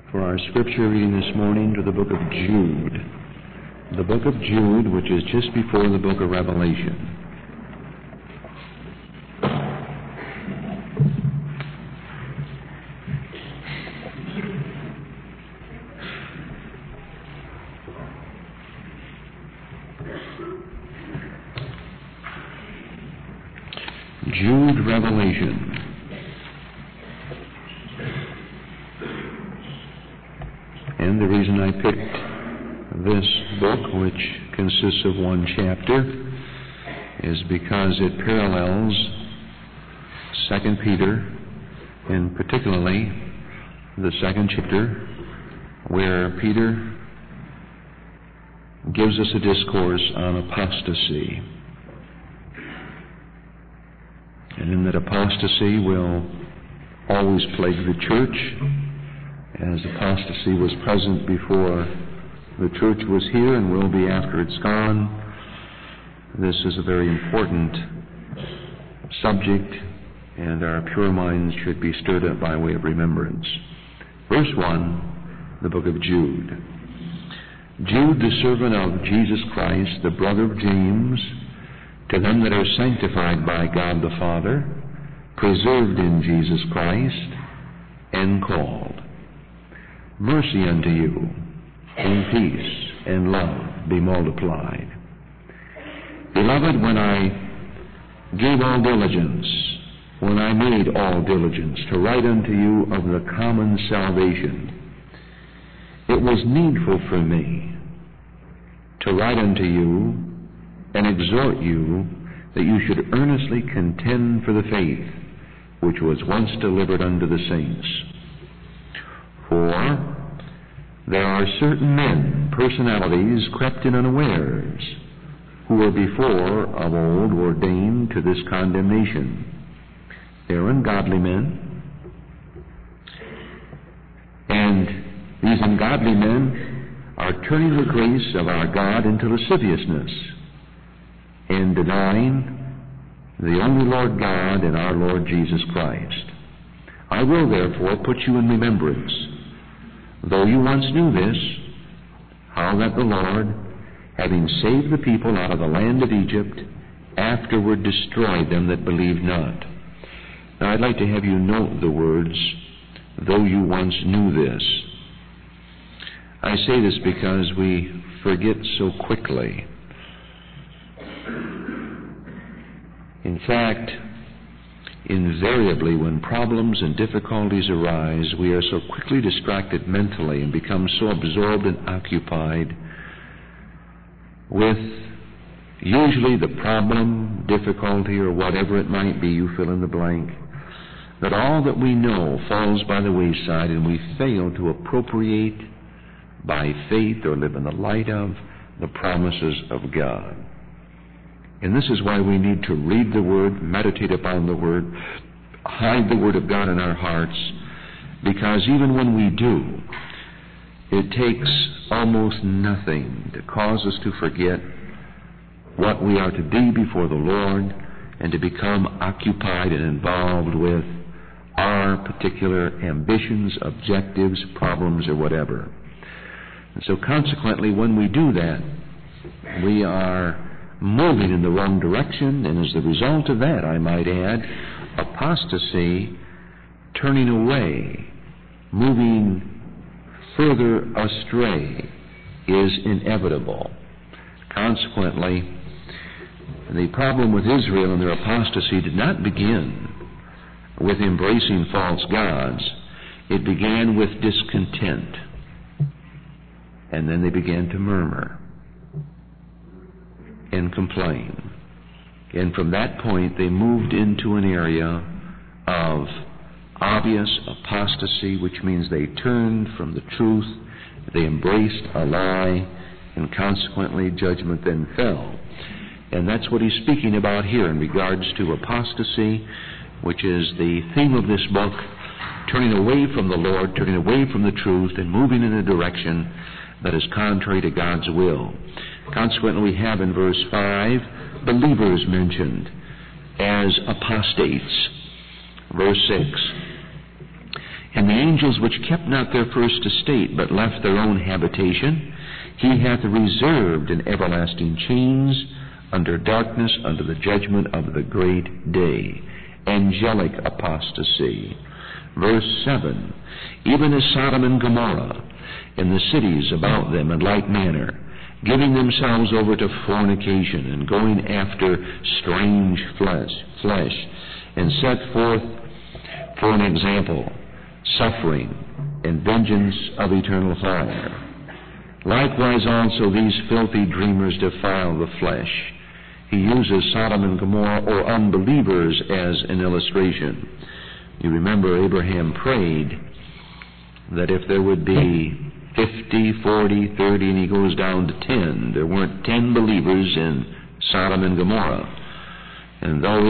for our scripture reading this morning to the book of Jude. The book of Jude, which is just before the book of Revelation. Jude, Revelation. And the reason I picked this book, which consists of one chapter, is because it parallels 2 Peter, and particularly the second chapter, where Peter gives us a discourse on apostasy. And in that apostasy will always plague the church, as apostasy was present before the church was here and will be after it's gone. This is a very important subject, and our pure minds should be stirred up by way of remembrance. Verse 1, the book of Jude. Jude, the servant of Jesus Christ, the brother of James, to them that are sanctified by God the Father, preserved in Jesus Christ, and called. Mercy unto you, and peace, and love be multiplied. Beloved, when I gave all diligence, when I made all diligence to write unto you of the common salvation, it was needful for me to write unto you and exhort you that you should earnestly contend for the faith which was once delivered unto the saints. For there are certain men, personalities, crept in unawares, who were before of old ordained to this condemnation. They are ungodly men, and these ungodly men are turning the grace of our God into lasciviousness, and denying the only Lord God and our Lord Jesus Christ. I will therefore put you in remembrance, though you once knew this, how that the Lord, having saved the people out of the land of Egypt, afterward destroyed them that believed not. Now I'd like to have you note the words, though you once knew this. I say this because we forget so quickly. In fact, invariably when problems and difficulties arise, we are so quickly distracted mentally and become so absorbed and occupied with usually the problem, difficulty, or whatever it might be, you fill in the blank, that all that we know falls by the wayside, and we fail to appropriate by faith or live in the light of the promises of God. And this is why we need to read the Word, meditate upon the Word, hide the Word of God in our hearts, because even when we do, it takes almost nothing to cause us to forget what we are to be before the Lord and to become occupied and involved with our particular ambitions, objectives, problems, or whatever. And so consequently, when we do that, we are moving in the wrong direction, and as a result of that, I might add, apostasy, turning away, moving further astray, is inevitable. Consequently, the problem with Israel and their apostasy did not begin with embracing false gods. It began with discontent, and then they began to murmur and complain. And from that point, they moved into an area of obvious apostasy, which means they turned from the truth, they embraced a lie, and consequently judgment then fell. And that's what he's speaking about here in regards to apostasy, which is the theme of this book, turning away from the Lord, turning away from the truth, and moving in a direction that is contrary to God's will. Consequently, we have in verse 5 believers mentioned as apostates. Verse 6, And the angels which kept not their first estate, but left their own habitation, he hath reserved in everlasting chains, under darkness, under the judgment of the great day. Angelic apostasy. Verse 7, even as Sodom and Gomorrah, and the cities about them in like manner, giving themselves over to fornication, and going after strange flesh, and set forth for an example suffering and vengeance of eternal fire. Likewise also these filthy dreamers defile the flesh. He uses Sodom and Gomorrah, or unbelievers, as an illustration. You remember Abraham prayed that if there would be 50, 40, 30, and he goes down to 10, there weren't 10 believers in Sodom and Gomorrah. And though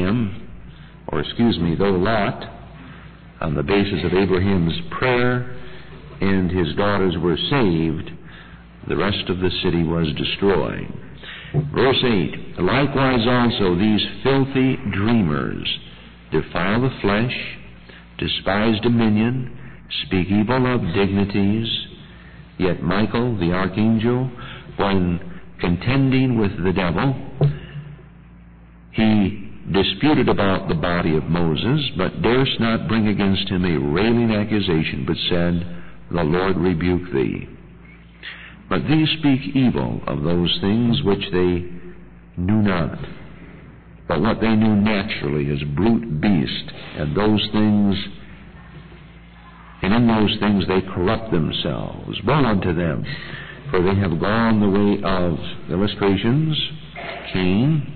Lot, on the basis of Abraham's prayer, and his daughters were saved, the rest of the city was destroyed. Verse 8, likewise also these filthy dreamers defile the flesh, despise dominion, speak evil of dignities. Yet Michael, the archangel, when contending with the devil, he disputed about the body of Moses, but durst not bring against him a railing accusation, but said, the Lord rebuke thee. But these speak evil of those things which they knew not, but what they knew naturally is brute beast, and in those things they corrupt themselves. Woe unto them, for they have gone the way of illustrations, Cain,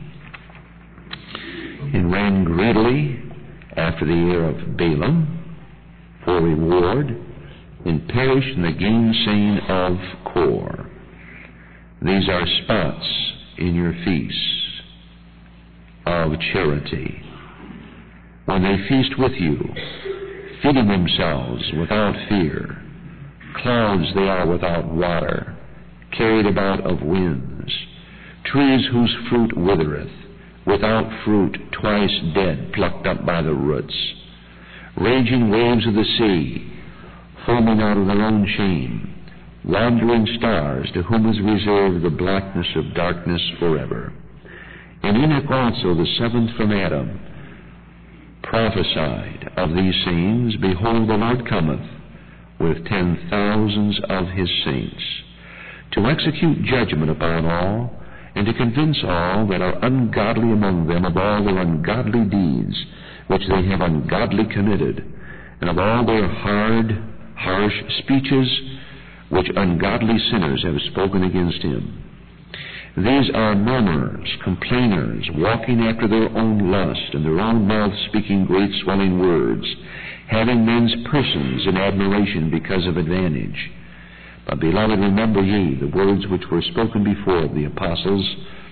and ran greedily after the heir of Balaam for reward, and perished in the gainsaying of Kor. These are spots in your feasts of charity, when they feast with you, feeding themselves without fear. Clouds they are without water, carried about of winds. Trees whose fruit withereth, without fruit, twice dead, plucked up by the roots. Raging waves of the sea, foaming out of their own shame. Wandering stars, to whom is reserved the blackness of darkness forever. And Enoch also, the seventh from Adam, prophesied of these sayings, behold, the Lord cometh with 10,000s of his saints, to execute judgment upon all, and to convince all that are ungodly among them of all their ungodly deeds which they have ungodly committed, and of all their harsh speeches which ungodly sinners have spoken against him. These are murmurers, complainers, walking after their own lust, and their own mouth speaking great swelling words, having men's persons in admiration because of advantage. But, beloved, remember ye the words which were spoken before of the apostles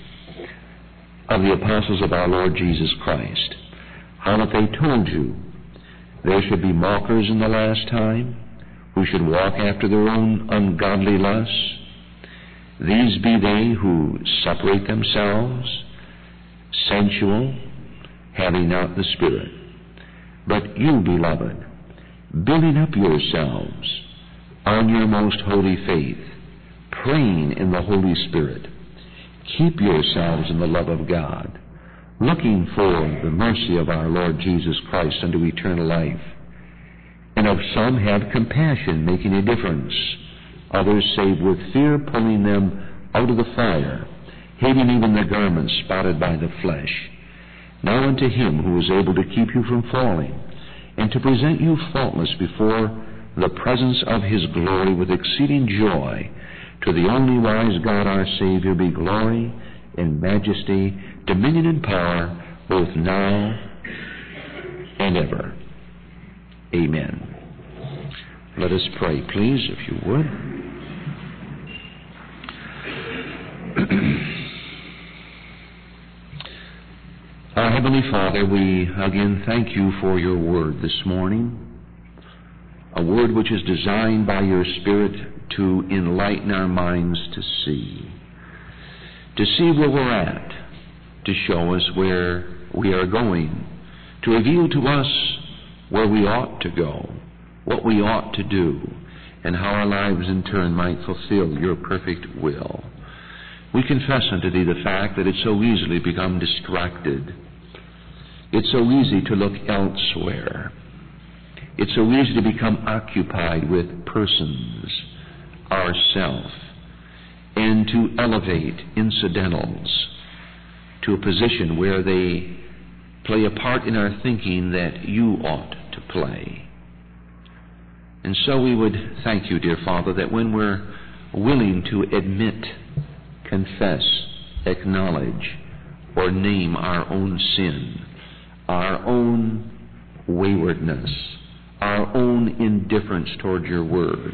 of our Lord Jesus Christ, how that they told you there should be mockers in the last time, who should walk after their own ungodly lusts. These be they who separate themselves, sensual, having not the Spirit. But you, beloved, building up yourselves on your most holy faith, praying in the Holy Spirit, keep yourselves in the love of God, looking for the mercy of our Lord Jesus Christ unto eternal life. And of some have compassion, making a difference. Others save with fear, pulling them out of the fire, hating even the garments spotted by the flesh. Now unto him who is able to keep you from falling, and to present you faultless before the presence of his glory with exceeding joy, to the only wise God our Savior be glory and majesty, dominion and power, both now and ever. Amen. Let us pray, please, if you would. Our Heavenly Father, we again thank you for your word this morning, a word which is designed by your Spirit to enlighten our minds to see where we're at, to show us where we are going, to reveal to us where we ought to go, what we ought to do, and how our lives in turn might fulfill your perfect will. We confess unto thee the fact that it's so easily become distracted. It's so easy to look elsewhere. It's so easy to become occupied with persons, ourself, and to elevate incidentals to a position where they play a part in our thinking that you ought to play. And so we would thank you, dear Father, that when we're willing to admit, confess, acknowledge, or name our own sin, our own waywardness, our own indifference toward your word,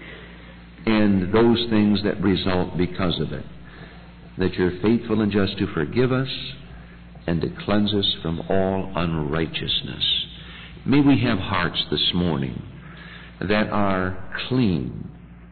and those things that result because of it, that you're faithful and just to forgive us and to cleanse us from all unrighteousness. May we have hearts this morning that are clean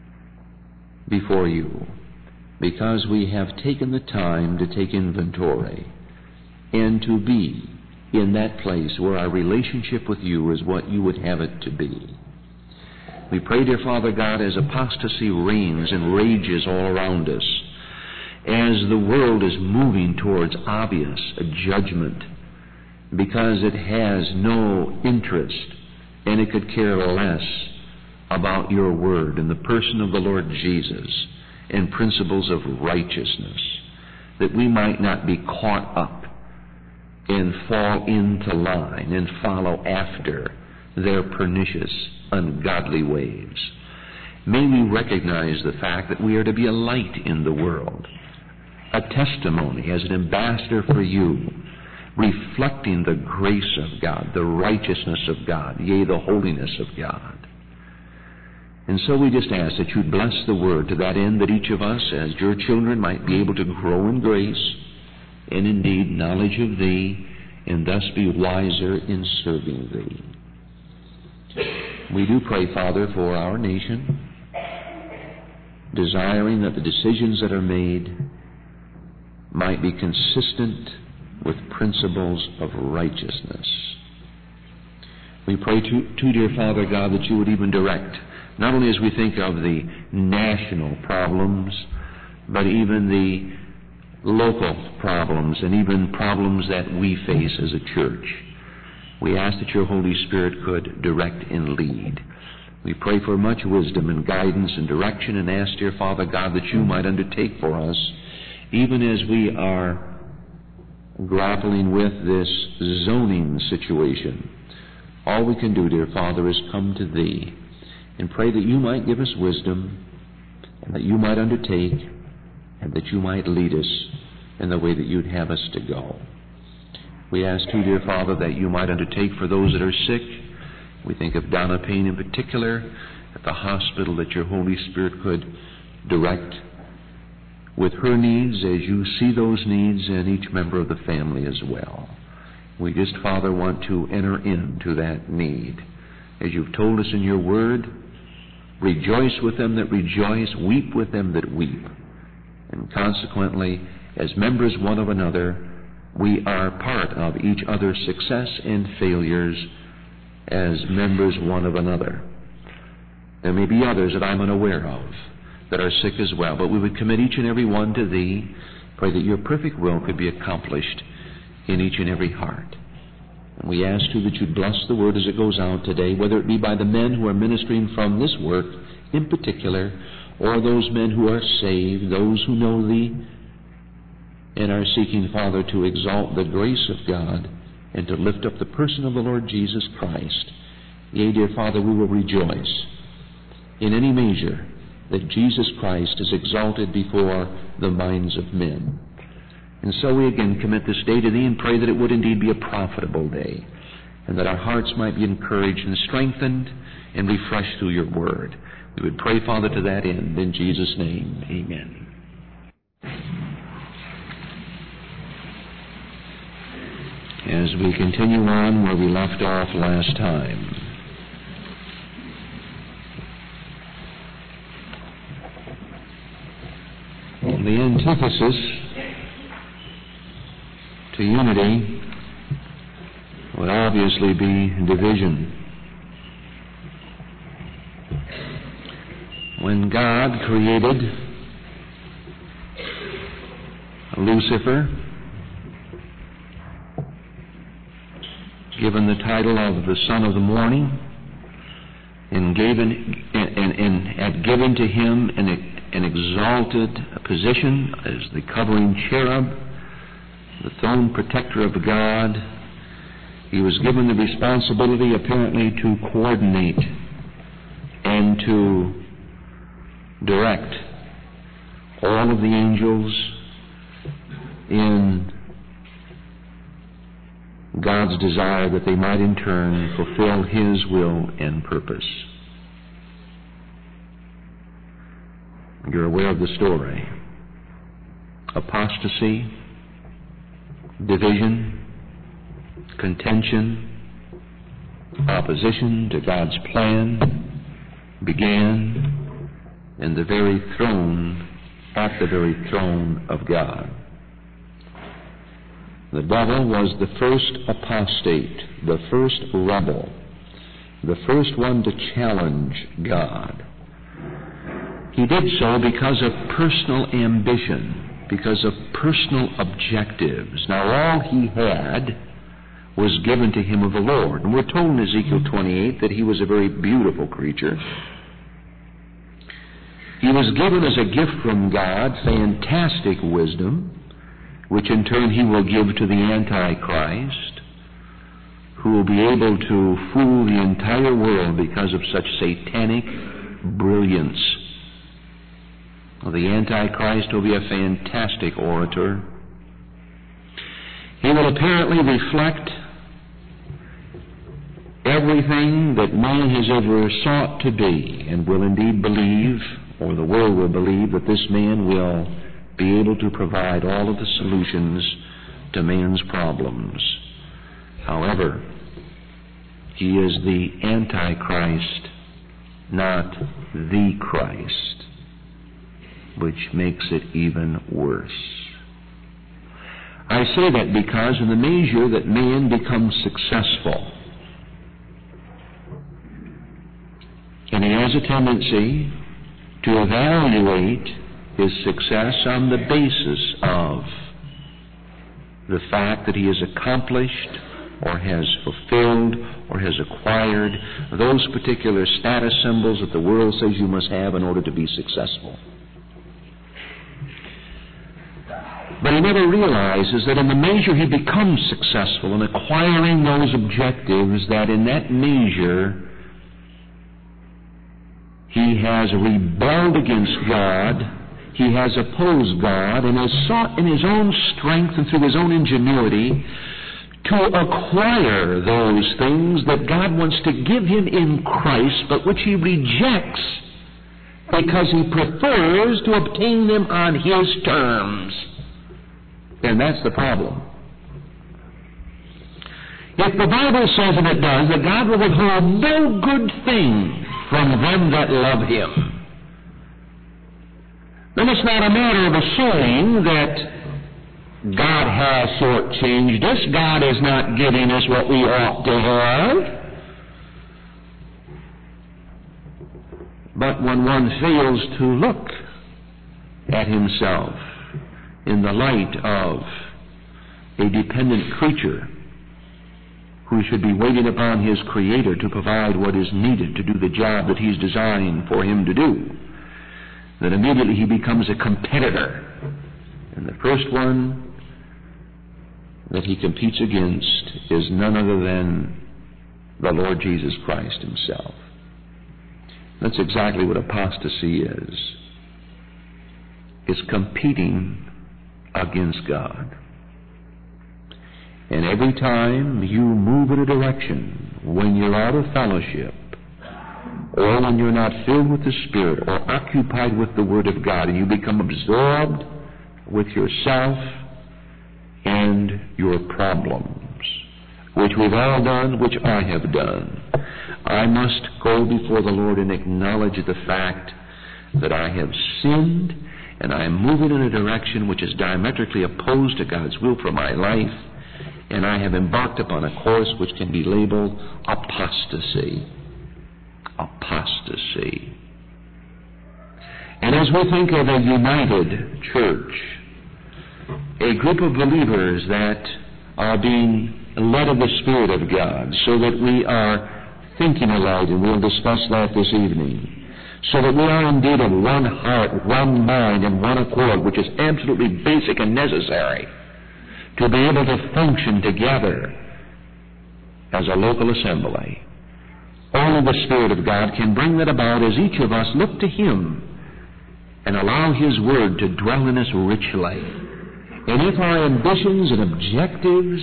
before you, because we have taken the time to take inventory and to be in that place where our relationship with you is what you would have it to be. We pray, dear Father God, as apostasy reigns and rages all around us, as the world is moving towards obvious judgment because it has no interest and it could care less about your word and the person of the Lord Jesus and principles of righteousness, that we might not be caught up and fall into line and follow after their pernicious, ungodly ways. May we recognize the fact that we are to be a light in the world, a testimony as an ambassador for you, reflecting the grace of God, the righteousness of God, yea, the holiness of God. And so we just ask that you'd bless the word to that end, that each of us, as your children, might be able to grow in grace and indeed knowledge of thee, and thus be wiser in serving thee. We do pray, Father, for our nation, desiring that the decisions that are made might be consistent with principles of righteousness. We pray, too, dear Father God, that you would even direct, not only as we think of the national problems, but even the local problems and even problems that we face as a church. We ask that your Holy Spirit could direct and lead. We pray for much wisdom and guidance and direction, and ask, dear Father God, that you might undertake for us, even as we are grappling with this zoning situation. All we can do, dear Father, is come to thee and pray that you might give us wisdom, and that you might undertake, and that you might lead us in the way that you'd have us to go. We ask too, dear Father, that you might undertake for those that are sick. We think of Donna Payne in particular at the hospital, that your Holy Spirit could direct with her needs as you see those needs, and each member of the family as well. We just, Father, want to enter into that need. As you've told us in your word, rejoice with them that rejoice, weep with them that weep. And consequently, as members one of another, we are part of each other's success and failures as members one of another. There may be others that I'm unaware of that are sick as well, but we would commit each and every one to thee, pray that your perfect will could be accomplished in each and every heart. And we ask you that you'd bless the word as it goes out today, whether it be by the men who are ministering from this work in particular, or those men who are saved, those who know thee, and are seeking, Father, to exalt the grace of God and to lift up the person of the Lord Jesus Christ. Yea, dear Father, we will rejoice in any measure that Jesus Christ is exalted before the minds of men. And so we again commit this day to thee and pray that it would indeed be a profitable day, and that our hearts might be encouraged and strengthened and refreshed through your word. We would pray, Father, to that end. In Jesus' name, amen. As we continue on where we left off last time, the antithesis to unity would obviously be division. When God created Lucifer, given the title of the Son of the Morning, and had given to him an exalted position as the covering cherub, the throne protector of God, he was given the responsibility apparently to coordinate and to direct all of the angels in God's desire that they might in turn fulfill His will and purpose. You're aware of the story. Apostasy, division, contention, opposition to God's plan began in the very throne, at the very throne of God. The devil was the first apostate, the first rebel, the first one to challenge God. He did so because of personal ambition, because of personal objectives. Now, all he had was given to him of the Lord. And we're told in Ezekiel 28 that he was a very beautiful creature. He was given as a gift from God fantastic wisdom, which in turn he will give to the Antichrist, who will be able to fool the entire world because of such satanic brilliance. The Antichrist will be a fantastic orator. He will apparently reflect everything that man has ever sought to be, and will indeed believe, or the world will believe, that this man will be able to provide all of the solutions to man's problems. However, he is the Antichrist, not the Christ, which makes it even worse. I say that because in the measure that man becomes successful, and he has a tendency to evaluate his success on the basis of the fact that he has accomplished or has fulfilled or has acquired those particular status symbols that the world says you must have in order to be successful. But he never realizes that in the measure he becomes successful in acquiring those objectives, that in that measure he has rebelled against God, he has opposed God, and has sought in his own strength and through his own ingenuity to acquire those things that God wants to give him in Christ, but which he rejects because he prefers to obtain them on his terms. And that's the problem. If the Bible says, and it does, that God will withhold no good thing from them that love him, then it's not a matter of assuming that God has shortchanged us. God is not giving us what we ought to have. But when one fails to look at himself in the light of a dependent creature who should be waiting upon his Creator to provide what is needed to do the job that he's designed for him to do, then immediately he becomes a competitor. And the first one that he competes against is none other than the Lord Jesus Christ himself. That's exactly what apostasy is. It's competing against God. And every time you move in a direction when you're out of fellowship, or when you're not filled with the Spirit or occupied with the Word of God, and you become absorbed with yourself and your problems, which we've all done, which I have done, I must go before the Lord and acknowledge the fact that I have sinned and I am moving in a direction which is diametrically opposed to God's will for my life, and I have embarked upon a course which can be labeled apostasy. Apostasy. As we think of a united church, a group of believers that are being led of the Spirit of God, so that we are thinking alike, and we'll discuss that this evening, so that we are indeed of one heart, one mind, and one accord, which is absolutely basic and necessary to be able to function together as a local assembly. Only the Spirit of God can bring that about as each of us look to Him and allow His Word to dwell in us richly. And if our ambitions and objectives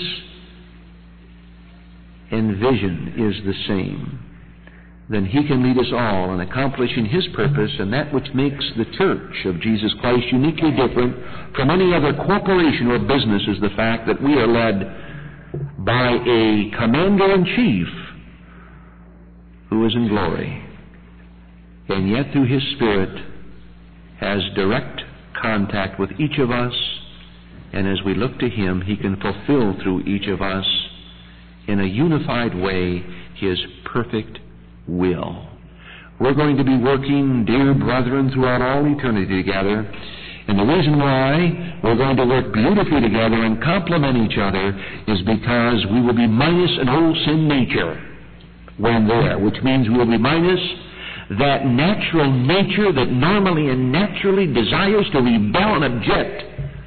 and vision is the same, then He can lead us all in accomplishing His purpose, and that which makes the Church of Jesus Christ uniquely different from any other corporation or business is the fact that we are led by a Commander-in-Chief who is in glory, and yet through His Spirit has direct contact with each of us, and as we look to Him, He can fulfill through each of us in a unified way His perfect will. We're going to be working, dear brethren, throughout all eternity together, and the reason why we're going to work beautifully together and complement each other is because we will be minus an old sin nature when there, which means we will be minus that natural nature that normally and naturally desires to rebel and object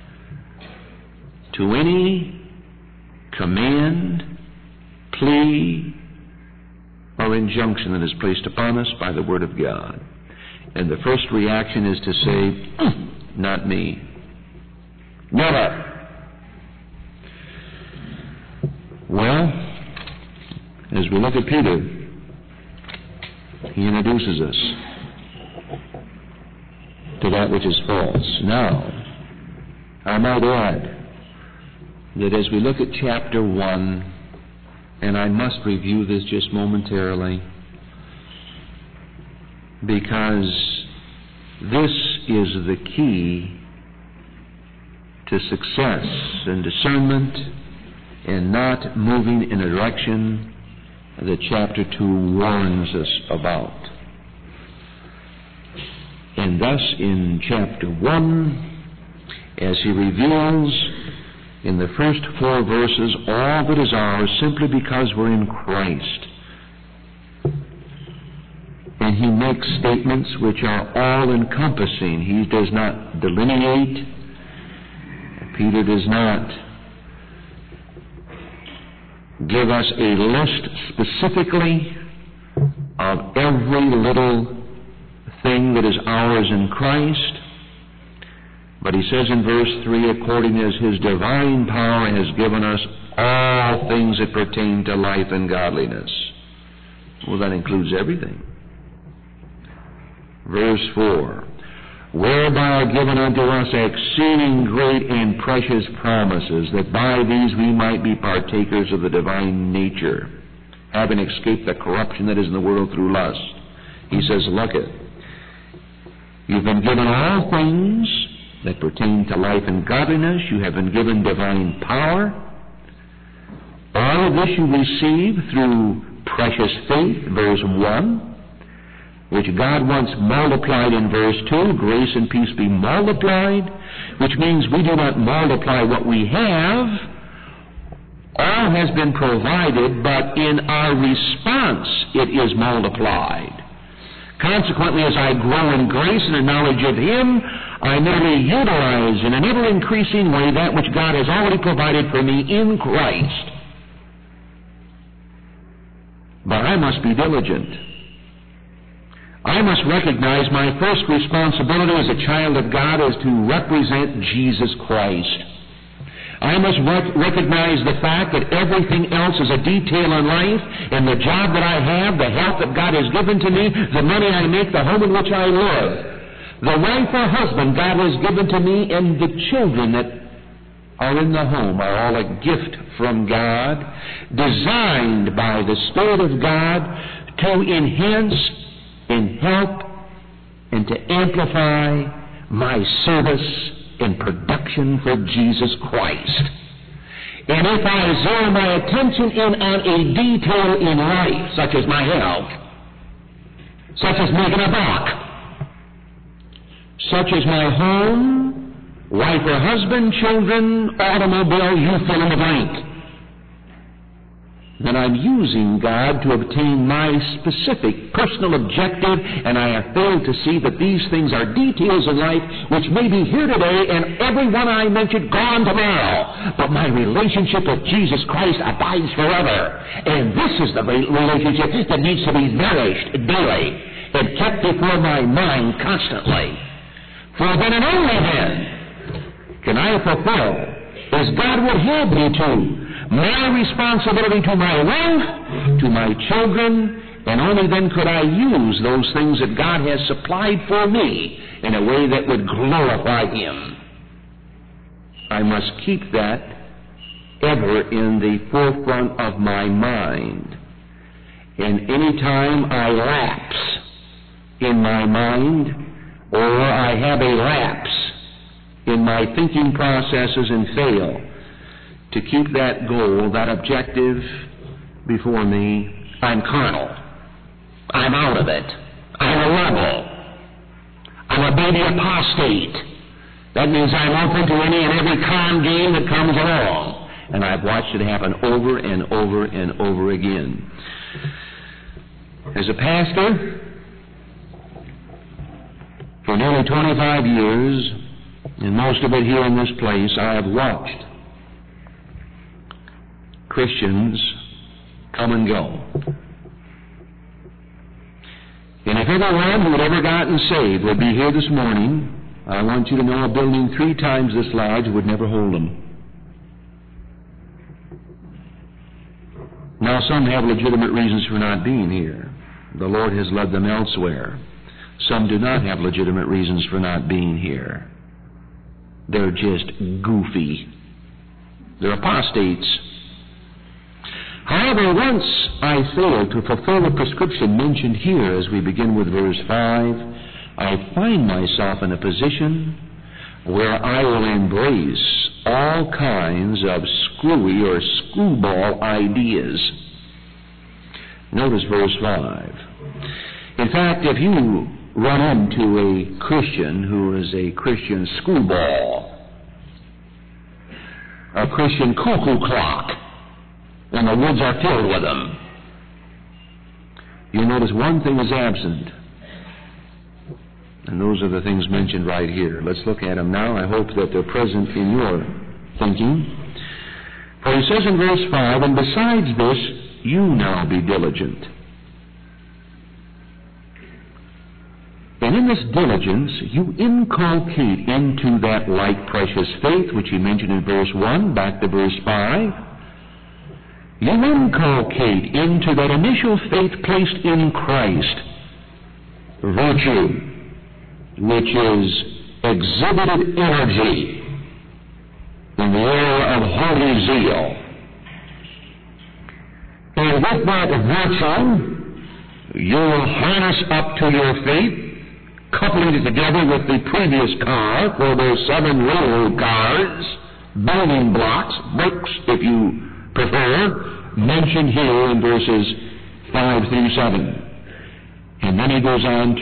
to any command, plea, or injunction that is placed upon us by the Word of God. And the first reaction is to say, not me. Never. Well, as we look at Peter, he introduces us to that which is false. Now, I might add that as we look at chapter 1, and I must review this just momentarily, because this is the key to success and discernment and not moving in a direction that chapter 2 warns us about. And thus in chapter 1, as he reveals in the first 4 verses all that is ours simply because we're in Christ, and he makes statements which are all-encompassing. He does not delineate. Peter does not give us a list specifically of every little thing that is ours in Christ. But he says in verse 3, according as His divine power has given us all things that pertain to life and godliness. Well, that includes everything. Verse 4, whereby are given unto us exceeding great and precious promises, that by these we might be partakers of the divine nature, having escaped the corruption that is in the world through lust. He says, look it, you've been given all things that pertain to life and godliness. You have been given divine power. All of this you receive through precious faith, verse 1, which God wants multiplied in verse 2, grace and peace be multiplied, which means we do not multiply what we have. All has been provided, but in our response it is multiplied. Consequently, as I grow in grace and in knowledge of Him, I merely utilize in an ever-increasing way that which God has already provided for me in Christ. But I must be diligent. I must recognize my first responsibility as a child of God is to represent Jesus Christ. I must recognize the fact that everything else is a detail in life, and the job that I have, the health that God has given to me, the money I make, the home in which I live, the wife or husband God has given to me, and the children that are in the home are all a gift from God, designed by the Spirit of God to enhance and help and to amplify my service in production for Jesus Christ. And if I zero my attention in on a detail in life, such as my health, such as making a buck, such as my home, wife or husband, children, automobile, you fill in the blank, then I'm using God to obtain my specific personal objective, and I have failed to see that these things are details of life which may be here today and every one I mentioned gone tomorrow. But my relationship with Jesus Christ abides forever. And this is the relationship that needs to be nourished daily and kept before my mind constantly. For then and only then can I fulfill, as God would have me to, my responsibility to my wife, to my children, and only then could I use those things that God has supplied for me in a way that would glorify Him. I must keep that ever in the forefront of my mind. And any time I lapse in my mind, or I have a lapse in my thinking processes and fail to keep that goal, that objective before me, I'm carnal. I'm out of it. I'm a rebel. I'm a baby apostate. That means I'm open to any and every con game that comes along. And I've watched it happen over and over and over again. As a pastor, for nearly 25 years, and most of it here in this place, I have watched Christians come and go. And if everyone who had ever gotten saved would be here this morning, I want you to know a building 3 times this large would never hold them. Now, some have legitimate reasons for not being here. The Lord has led them elsewhere. Some do not have legitimate reasons for not being here. They're just goofy. They're apostates. However, once I fail to fulfill the prescription mentioned here as we begin with verse 5, I find myself in a position where I will embrace all kinds of screwy or screwball ideas. Notice verse 5. In fact, if you run into a Christian who is a Christian screwball, a Christian cuckoo clock, and the woods are filled with them, you'll notice one thing is absent. And those are the things mentioned right here. Let's look at them now. I hope that they're present in your thinking. For he says in verse 5, and besides this, you now be diligent. And in this diligence, you inculcate into that like precious faith, which he mentioned in verse 1, back to verse 5. You inculcate into that initial faith placed in Christ virtue, which is exhibited energy in the area of holy zeal. And with that virtue, you will harness up to your faith, coupling it together with the previous car for those 7 railroad cars, building blocks, bricks if you prefer, mentioned here in verses 5 through 7. And then he goes on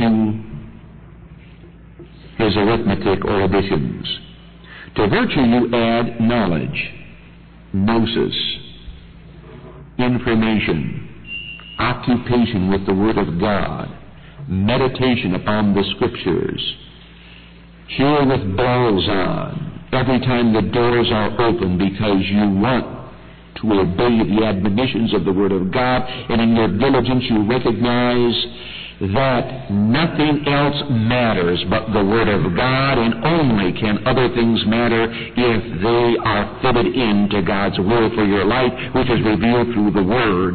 to his arithmetic or additions. To virtue you add knowledge, gnosis, information, occupation with the Word of God, meditation upon the Scriptures, here with bells on, every time the doors are open because you want to obey the admonitions of the Word of God, and in your diligence you recognize that nothing else matters but the Word of God, and only can other things matter if they are fitted into God's will for your life, which is revealed through the Word.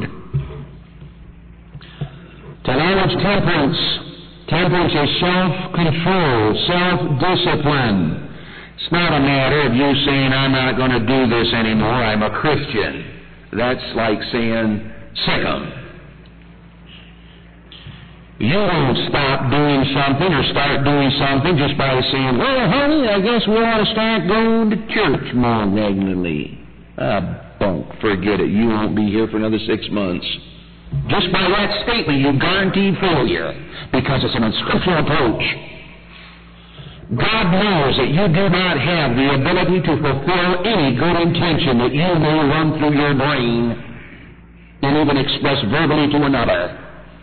To knowledge, temperance. Temperance is self-control, self-discipline. It's not a matter of you saying, I'm not going to do this anymore, I'm a Christian. That's like saying, sick 'em. You won't stop doing something or start doing something just by saying, well, honey, I guess we ought to start going to church more regularly. Bunk, forget it. You won't be here for another 6 months. Just by that statement, you've guaranteed failure because it's an unscriptural approach. God knows that you do not have the ability to fulfill any good intention that you may run through your brain and even express verbally to another.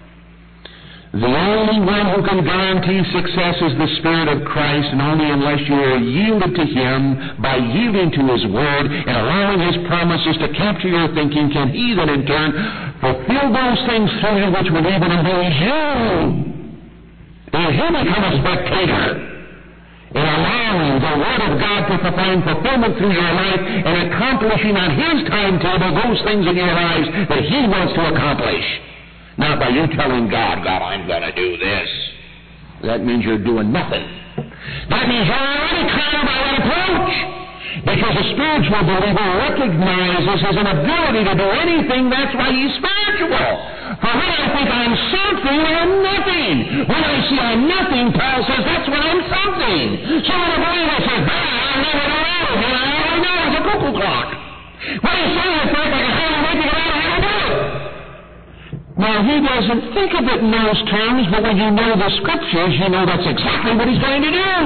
The only one who can guarantee success is the Spirit of Christ, and only unless you are yielded to Him by yielding to His Word and allowing His promises to capture your thinking can He then in turn fulfill those things through you which will even amaze you. And He become a spectator in allowing the Word of God to find fulfillment through your life and accomplishing on His timetable those things in your lives that He wants to accomplish. Not by you telling God, I'm going to do this. That means you're doing nothing. That means you're already caught by that approach. Because a spiritual believer recognizes his inability to do anything. That's why he's spiritual. For when I think I'm something, I'm nothing. When I see I'm nothing, Paul says, that's when I'm something. So when a believer says, I'm never alone, and I only know it's a cuckoo clock. When he says it's like a hand making it out, how do it? Now, he doesn't think of it in those terms, but when you know the Scriptures, you know that's exactly what he's going to do.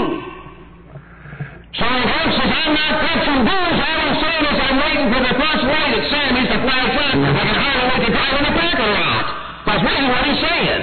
So when God says, I'm not fetching booze, all I'm saying is I'm waiting for the first light at Sammy's to flash up. I can hardly wait to drive in the parking lot. That's really what he's saying.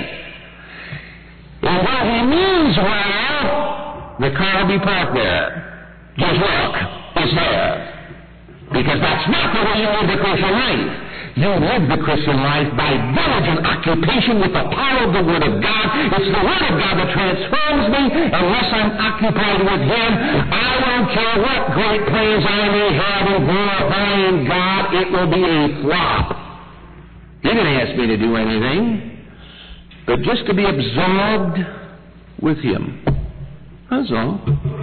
And what he means, well, the car will be parked there. Just look, it's there. Because that's not the way you live the Christian life. You live the Christian life by diligent occupation with the power of the Word of God. It's the Word of God that transforms me. Unless I'm occupied with Him, I don't care what great plans I may have in glorifying God, it will be a flop. He didn't ask me to do anything, but just to be absorbed with Him. That's all.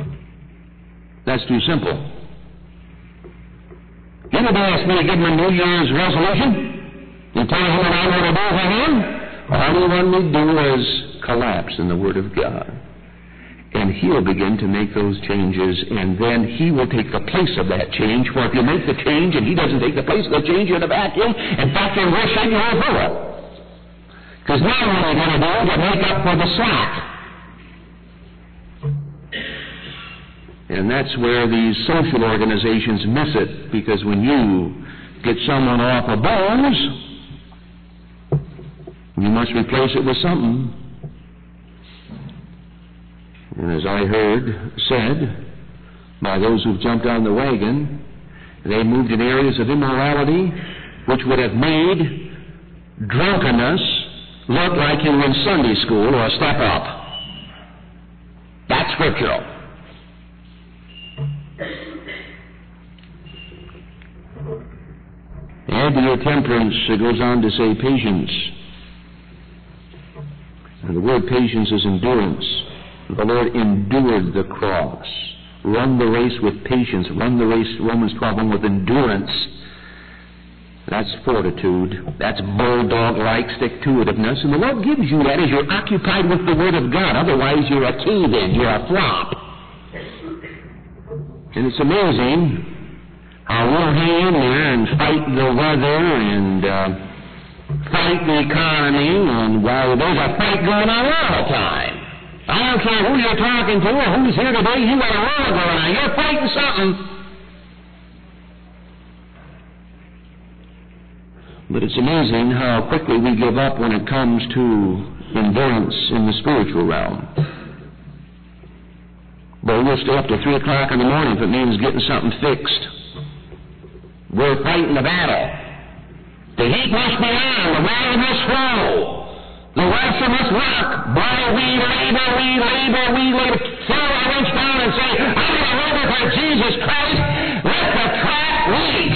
That's too simple. Anybody ask me to give him a New Year's resolution and tell him what I want to do for him? All he wants me to do is collapse in the Word of God. And He'll begin to make those changes, and then He will take the place of that change. For if you make the change and He doesn't take the place of the change, you're in a vacuum. In fact, you're worse than you're full. Because now what are you going to do to make up for the slack? And that's where these social organizations miss it, because when you get someone off of booze, you must replace it with something. And as I heard said by those who've jumped on the wagon, they moved in areas of immorality which would have made drunkenness look like you were in Sunday school or a step up. That's scriptural. Add to your temperance, it goes on to say patience. And the word patience is endurance. The Lord endured the cross. Run the race with patience. Run the race, Romans 12, with endurance. That's fortitude. That's bulldog-like stick-to-itiveness. And the Lord gives you that as you're occupied with the Word of God. Otherwise, you're a cave-in. You're a flop. And it's amazing how we'll hang in there and fight the weather and fight the economy, and while there's a fight going on all the time. I don't care who you're talking to or who's here today, you got a war going on. You're fighting something. But it's amazing how quickly we give up when it comes to endurance in the spiritual realm. But we'll stay up till 3 o'clock in the morning if it means getting something fixed. We're fighting the battle. The heat must be on. The water must flow. The welser must work. Boy, we labor. So I reach down and say, I'm going to labor for Jesus Christ. Let the track leak.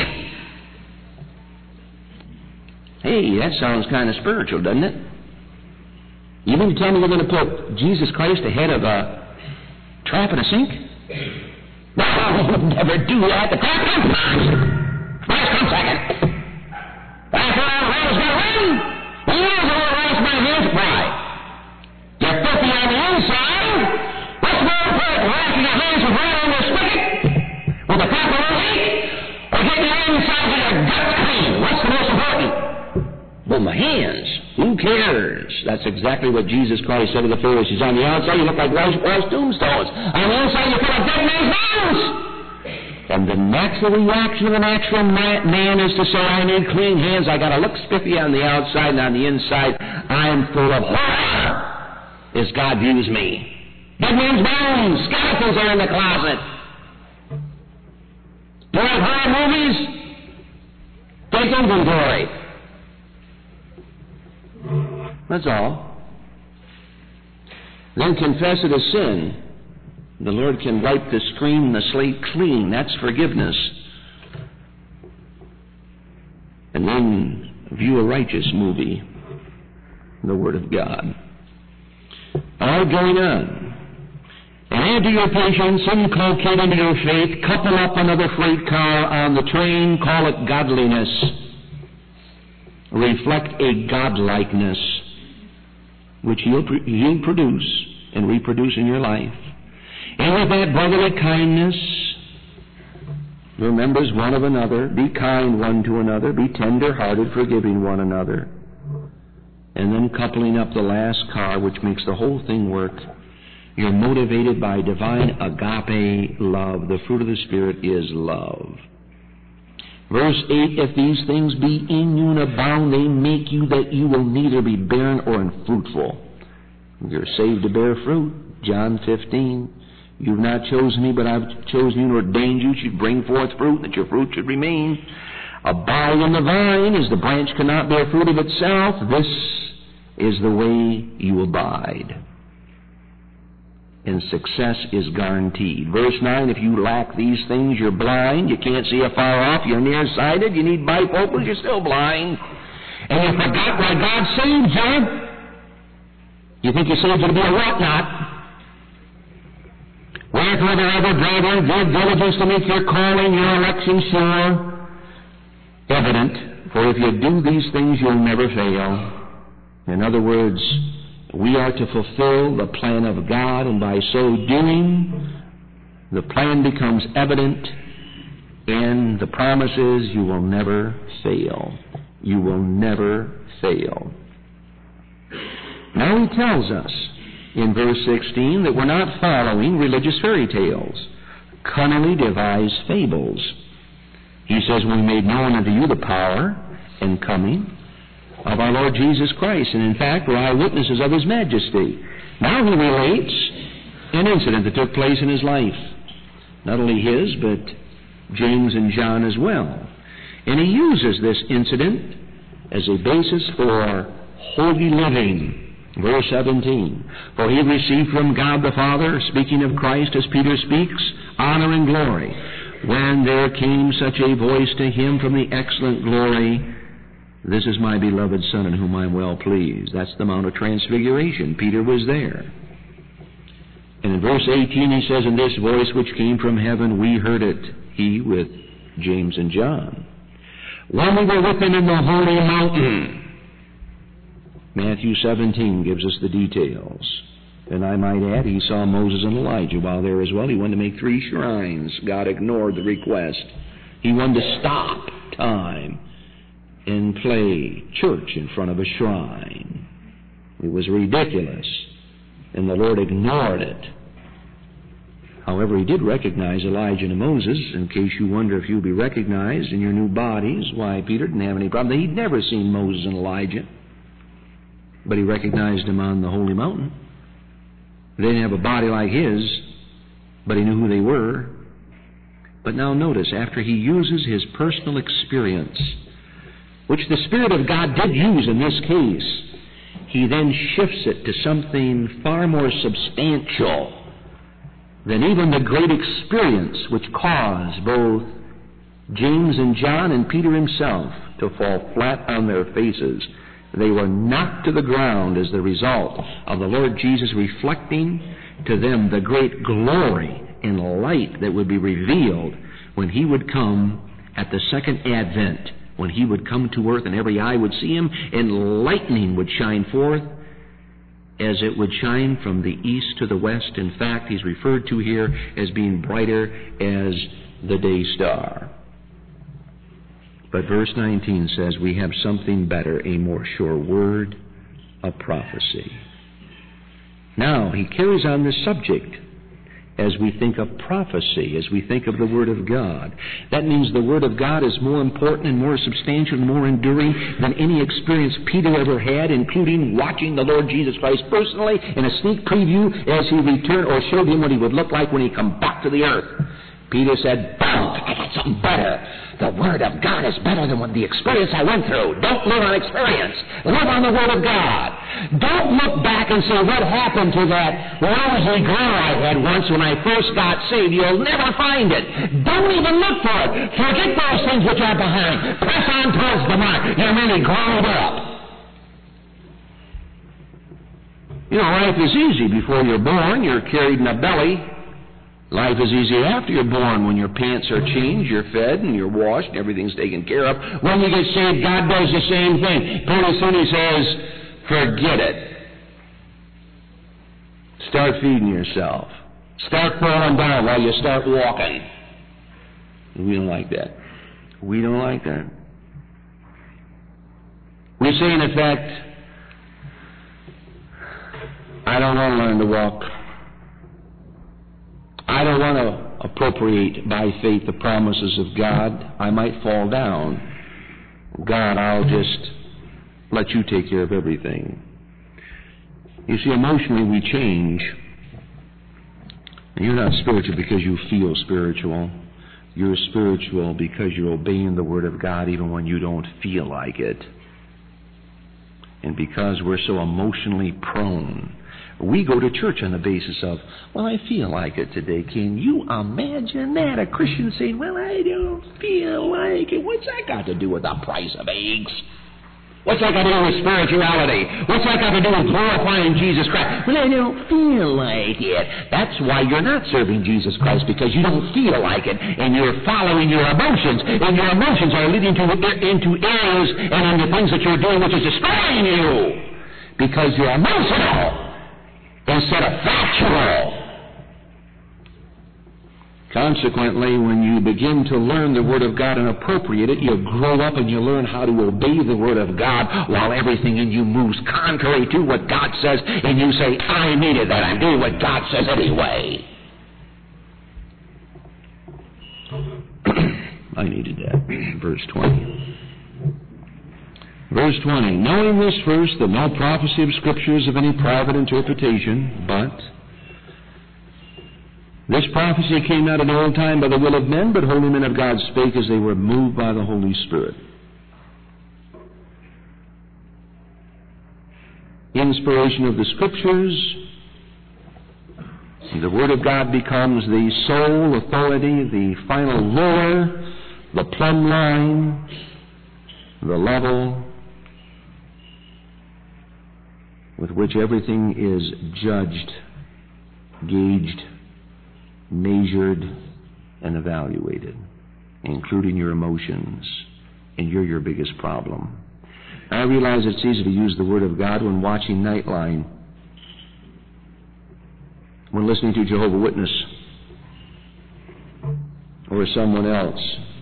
Hey, that sounds kind of spiritual, doesn't it? You mean to tell me you're going to put Jesus Christ ahead of a trap in a sink? No, we'll never do that. The crap comes first. First comes second. After all, who's going to win? He knows who will wash my hands. Why? You're filthy on the inside. What's more important, washing your hands with water in the spigot with a proper leak, or getting the inside of your gut clean? What's the most important? Well, my hands. Who cares? That's exactly what Jesus Christ said to the Pharisees. On the outside, you look like whitewashed tombstones. On the inside, you're full of dead men's bones. And the natural reaction of the natural man is to say, I need clean hands. I got to look spiffy on the outside, and on the inside, I am full of horror as God views me. Dead men's bones, skeletons are in the closet. You like horror movies? Take inventory. That's all. Then confess it as sin. The Lord can wipe the screen and the slate clean. That's forgiveness. And then view a righteous movie, the Word of God. All going on. And add to your patience, inculcate into your faith, couple up another freight car on the train, call it godliness. Reflect a godlikeness which you'll produce and reproduce in your life. And with that brotherly kindness, your members one of another, be kind one to another, be tender-hearted, forgiving one another. And then coupling up the last car, which makes the whole thing work, you're motivated by divine agape love. The fruit of the Spirit is love. Verse 8, if these things be in you and abound, they make you that you will neither be barren or unfruitful. You're saved to bear fruit. John 15. You've not chosen me, but I've chosen you and ordained you should bring forth fruit, that your fruit should remain. Abide in the vine, as the branch cannot bear fruit of itself. This is the way you abide. And success is guaranteed. Verse 9, if you lack these things, you're blind. You can't see afar off. You're nearsighted. You need bifocals. You're still blind. And you forgot why God saved you. You think you saved you to be a whatnot. Wherefore, therefore, brethren, give diligence to make your calling, your election sure, evident. For if you do these things, you'll never fail. In other words, we are to fulfill the plan of God, and by so doing, the plan becomes evident, and the promise is you will never fail. You will never fail. Now he tells us in verse 16 that we're not following religious fairy tales, cunningly devised fables. He says, we made known unto you the power and coming of our Lord Jesus Christ, and in fact we're eyewitnesses of His majesty. Now he relates an incident that took place in his life. Not only his, but James and John as well. And he uses this incident as a basis for holy living. Verse 17, for he received from God the Father, speaking of Christ as Peter speaks, honor and glory. When there came such a voice to him from the excellent glory, this is my beloved Son in whom I am well pleased. That's the Mount of Transfiguration. Peter was there. And in verse 18 he says, in this voice which came from heaven, we heard it, he with James and John. When we were with him in the holy mountain, Matthew 17 gives us the details. And I might add, he saw Moses and Elijah while there as well. He wanted to make 3 shrines. God ignored the request. He wanted to stop time and play church in front of a shrine. It was ridiculous, and the Lord ignored it. However, he did recognize Elijah and Moses, in case you wonder if you'll be recognized in your new bodies. Why, Peter didn't have any problem. He'd never seen Moses and Elijah, but he recognized them on the holy mountain. They didn't have a body like his, but he knew who they were. But now notice, after he uses his personal experience, which the Spirit of God did use in this case, he then shifts it to something far more substantial than even the great experience which caused both James and John and Peter himself to fall flat on their faces. They were knocked to the ground as the result of the Lord Jesus reflecting to them the great glory and light that would be revealed when he would come at the second advent, when he would come to earth and every eye would see him, and lightning would shine forth as it would shine from the east to the west. In fact, he's referred to here as being brighter as the day star. But verse 19 says, we have something better, a more sure word of prophecy. Now, he carries on this subject as we think of prophecy, as we think of the Word of God. That means the Word of God is more important and more substantial and more enduring than any experience Peter ever had, including watching the Lord Jesus Christ personally in a sneak preview as he returned, or showed him what he would look like when he come back to the earth. Peter said, "Boom, I got something better. The Word of God is better than the experience I went through. Don't live on experience. Live on the Word of God. Don't look back and say, what happened to that lousy girl I had once when I first got saved. You'll never find it. Don't even look for it. Forget those things which are behind. Press on towards the mark. You're merely grown up." You know, life is easy before you're born. You're carried in a belly. Life is easy after you're born, when your pants are changed, you're fed, and you're washed, and everything's taken care of. When you get saved, God does the same thing. Pretty soon he says, forget it. Start feeding yourself. Start falling down while you start walking. We don't like that. We don't like that. We say, in effect, I don't want to learn to walk. I don't want to appropriate by faith the promises of God. I might fall down. God, I'll just let you take care of everything. You see, emotionally we change. And you're not spiritual because you feel spiritual. You're spiritual because you're obeying the Word of God even when you don't feel like it. And because we're so emotionally prone, we go to church on the basis of, well, I feel like it today. Can you imagine that? A Christian saying, well, I don't feel like it. What's that got to do with the price of eggs? What's that got to do with spirituality? What's that got to do with glorifying Jesus Christ? Well, I don't feel like it. That's why you're not serving Jesus Christ, because you don't feel like it, and you're following your emotions, and your emotions are leading into areas and into things that you're doing which is destroying you, because you're emotional instead of factual. Consequently, when you begin to learn the Word of God and appropriate it, you grow up and you learn how to obey the Word of God while everything in you moves contrary to what God says, and you say, I needed that. I'm doing what God says anyway. I needed that. Verse 20. Verse 20, knowing this first, that no prophecy of Scripture is of any private interpretation, but this prophecy came not in old time by the will of men, but holy men of God spake as they were moved by the Holy Spirit. Inspiration of the Scriptures, the Word of God becomes the sole authority, the final lure, the plumb line, the level with which everything is judged, gauged, measured, and evaluated, including your emotions. And you're your biggest problem. I realize it's easy to use the Word of God when watching Nightline, when listening to Jehovah's Witness, or someone else.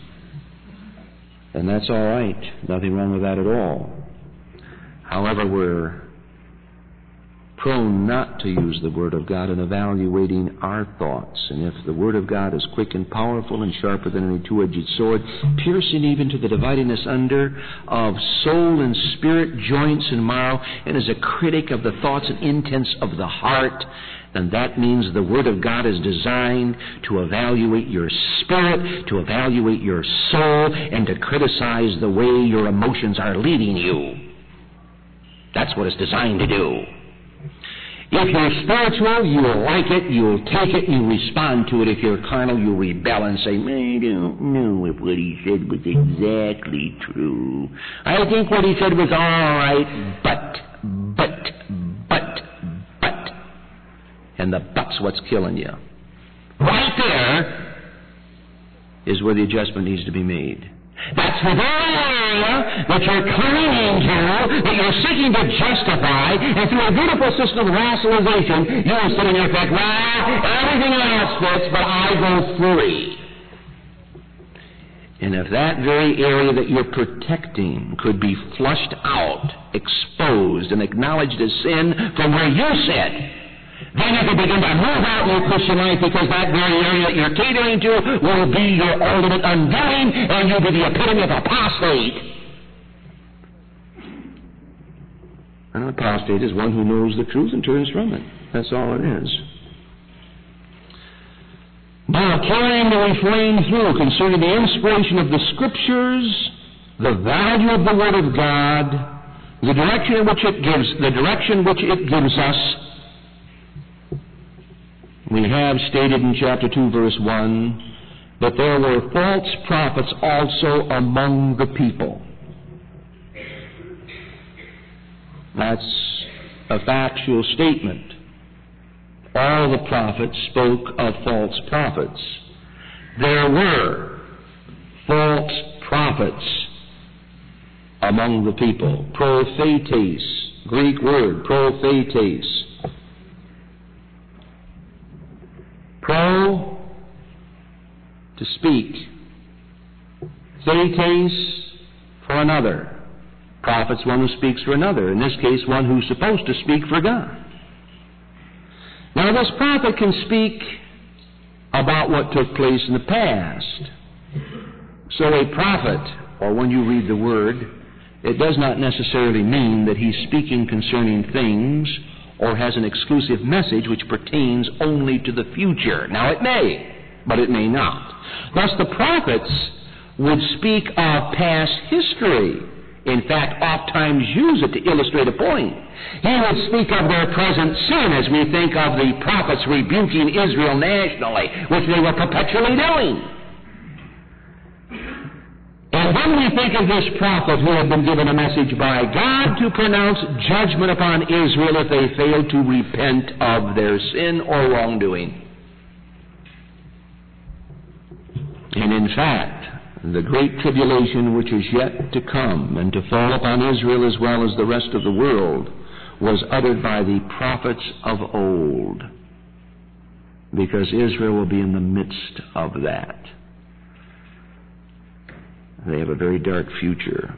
And that's all right. Nothing wrong with that at all. However, we're prone not to use the Word of God in evaluating our thoughts. And if the Word of God is quick and powerful and sharper than any two-edged sword, piercing even to the dividing asunder of soul and spirit, joints and marrow, and is a critic of the thoughts and intents of the heart, then that means the Word of God is designed to evaluate your spirit, to evaluate your soul, and to criticize the way your emotions are leading you. That's what it's designed to do. If you're spiritual, you'll like it, you'll take it, and you respond to it. If you're carnal, you'll rebel and say, I don't know if what he said was exactly true. I think what he said was all right, but. And the but's what's killing you. Right there is where the adjustment needs to be made. That's the very area that you're clinging to, that you're seeking to justify, and through a beautiful system of rationalization, you're sitting there thinking, well, everything else fits, but I go free. And if that very area that you're protecting could be flushed out, exposed, and acknowledged as sin from where you sit, then you can begin to move out in your Christian life, because that very area that you're catering to will be your ultimate undoing, and you'll be the epitome of apostate. An apostate is one who knows the truth and turns from it. That's all it is. Now, carrying the refrain through concerning the inspiration of the Scriptures, the value of the Word of God, the direction which it gives us, we have stated in chapter 2, verse 1, that there were false prophets also among the people. That's a factual statement. All the prophets spoke of false prophets. There were false prophets among the people. Prophetes, Greek word, prophetes. Pro, to speak. Thetes, for another. Prophet's one who speaks for another. In this case, one who's supposed to speak for God. Now, this prophet can speak about what took place in the past. So a prophet, or when you read the Word, it does not necessarily mean that he's speaking concerning things or has an exclusive message which pertains only to the future. Now, it may, but it may not. Thus, the prophets would speak of past history. In fact, oft-times use it to illustrate a point. He would speak of their present sin as we think of the prophets rebuking Israel nationally, which they were perpetually doing. And when we think of this prophet who had been given a message by God to pronounce judgment upon Israel if they failed to repent of their sin or wrongdoing. And in fact, the great tribulation which is yet to come and to fall upon Israel as well as the rest of the world was uttered by the prophets of old, because Israel will be in the midst of that. They have a very dark future.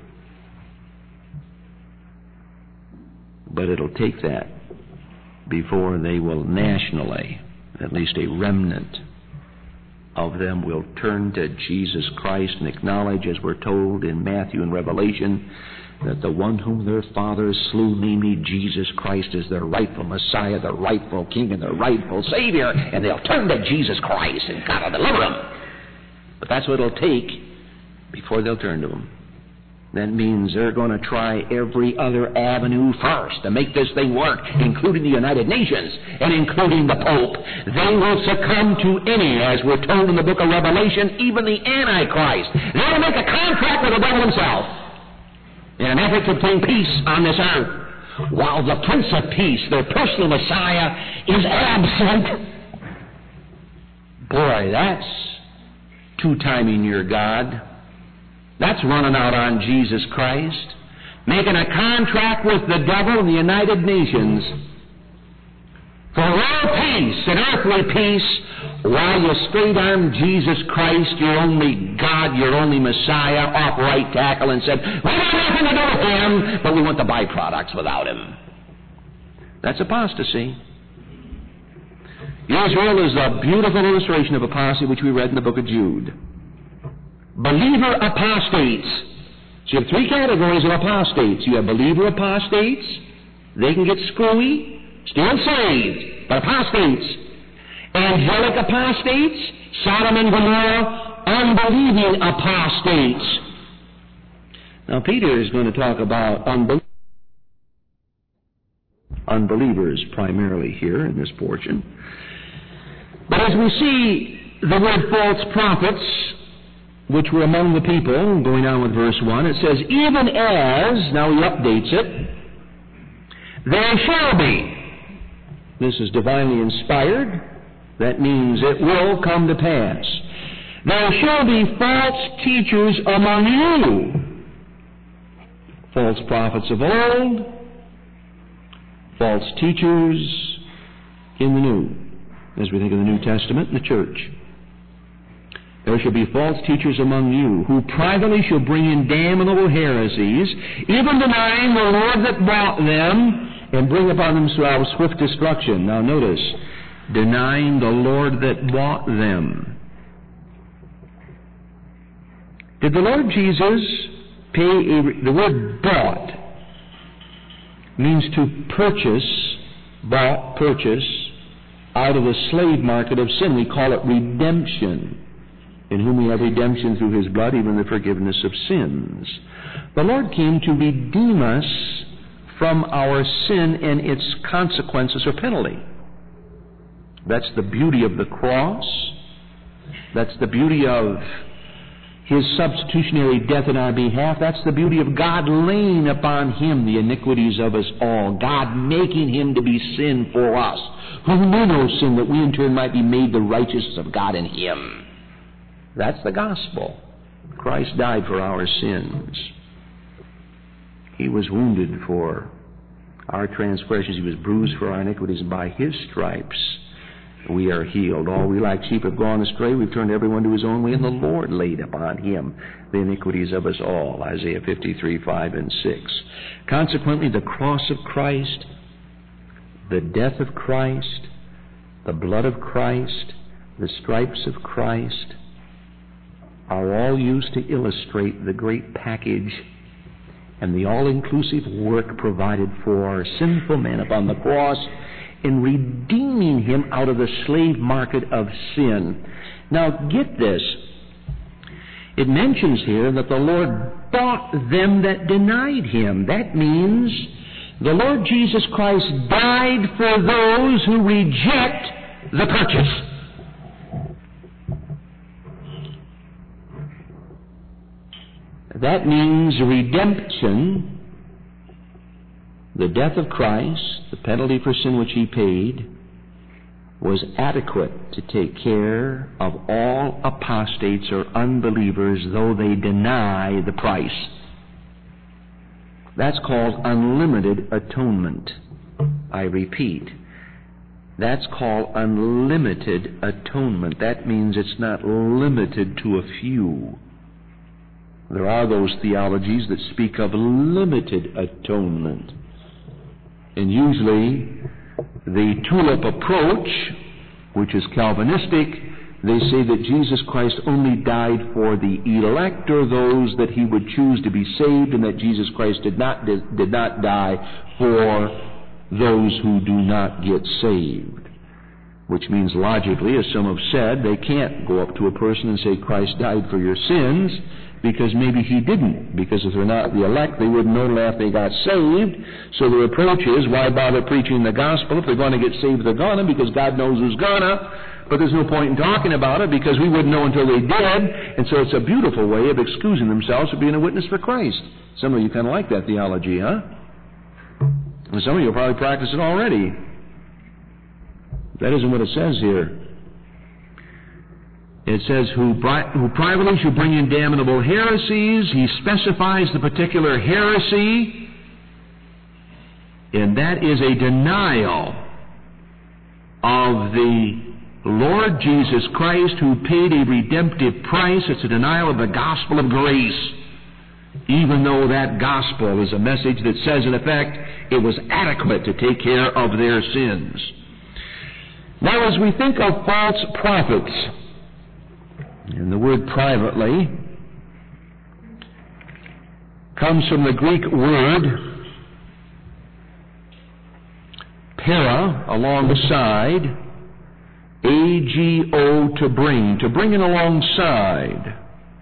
But it'll take that before they will nationally, at least a remnant of them, will turn to Jesus Christ and acknowledge, as we're told in Matthew and Revelation, that the one whom their fathers slew, namely Jesus Christ, is their rightful Messiah, their rightful King, and their rightful Savior, and they'll turn to Jesus Christ and God will deliver them. But that's what it'll take before they'll turn to Him. That means they're going to try every other avenue first to make this thing work, including the United Nations and including the Pope. They will succumb to any, as we're told in the book of Revelation, even the Antichrist. They'll make a contract with the devil himself in an effort to obtain peace on this earth, while the Prince of Peace, their personal Messiah, is absent. Boy, that's two-timing your God. That's running out on Jesus Christ, making a contract with the devil and the United Nations for world peace and earthly peace, while you straight-armed Jesus Christ, your only God, your only Messiah, off right tackle and said, we want nothing to do with Him, but we want the byproducts without Him. That's apostasy. Israel is a beautiful illustration of apostasy, which we read in the book of Jude. Believer apostates. So you have three categories of apostates. You have believer apostates. They can get screwy, still saved, but apostates. Angelic apostates, Sodom and Gomorrah, unbelieving apostates. Now Peter is going to talk about unbelievers primarily here in this portion. But as we see the word false prophets, which were among the people, going on with verse 1, it says, even as, now he updates it, there shall be. This is divinely inspired. That means it will come to pass. There shall be false teachers among you. False prophets of old, false teachers in the New, as we think of the New Testament and the church. there shall be false teachers among you, who privately shall bring in damnable heresies, even denying the Lord that bought them, and bring upon themselves swift destruction. Now notice, denying the Lord that bought them. Did the Lord Jesus pay the word bought means to purchase, bought, purchase, out of the slave market of sin. We call it redemption, in whom we have redemption through His blood, even the forgiveness of sins. The Lord came to redeem us from our sin and its consequences or penalty. That's the beauty of the cross. That's the beauty of His substitutionary death in our behalf. That's the beauty of God laying upon Him the iniquities of us all. God making Him to be sin for us, who knew no sin, that we in turn might be made the righteousness of God in Him. That's the gospel. Christ died for our sins. He was wounded for our transgressions. He was bruised for our iniquities. And by His stripes we are healed. All we like sheep have gone astray. We've turned everyone to his own way, and the Lord laid upon Him the iniquities of us all. Isaiah 53, 5 and 6. Consequently, the cross of Christ, the death of Christ, the blood of Christ, the stripes of Christ are all used to illustrate the great package and the all-inclusive work provided for sinful man upon the cross in redeeming him out of the slave market of sin. Now get this. It mentions here that the Lord bought them that denied Him. That means the Lord Jesus Christ died for those who reject the purchase. That means redemption, the death of Christ, the penalty for sin which He paid, was adequate to take care of all apostates or unbelievers, though they deny the price. That's called unlimited atonement. I repeat, that's called unlimited atonement. That means it's not limited to a few. There are those theologies that speak of limited atonement. And usually the tulip approach, which is Calvinistic, they say that Jesus Christ only died for the elect, or those that He would choose to be saved, and that Jesus Christ did not die for those who do not get saved. Which means logically, as some have said, they can't go up to a person and say, Christ died for your sins, because maybe He didn't. Because if they're not the elect, they wouldn't know till after they got saved. So the approach is, why bother preaching the gospel? If they're going to get saved, they're going to, because God knows who's gonna. But there's no point in talking about it, because we wouldn't know until they did. And so it's a beautiful way of excusing themselves for being a witness for Christ. Some of you kind of like that theology, huh? And some of you probably practice it already. That isn't what it says here. It says, who privately shall bring in damnable heresies. He specifies the particular heresy, and that is a denial of the Lord Jesus Christ, who paid a redemptive price. It's a denial of the gospel of grace, even though that gospel is a message that says, in effect, it was adequate to take care of their sins. Now, as we think of false prophets, and the word privately comes from the Greek word para, alongside, ago, to bring it alongside.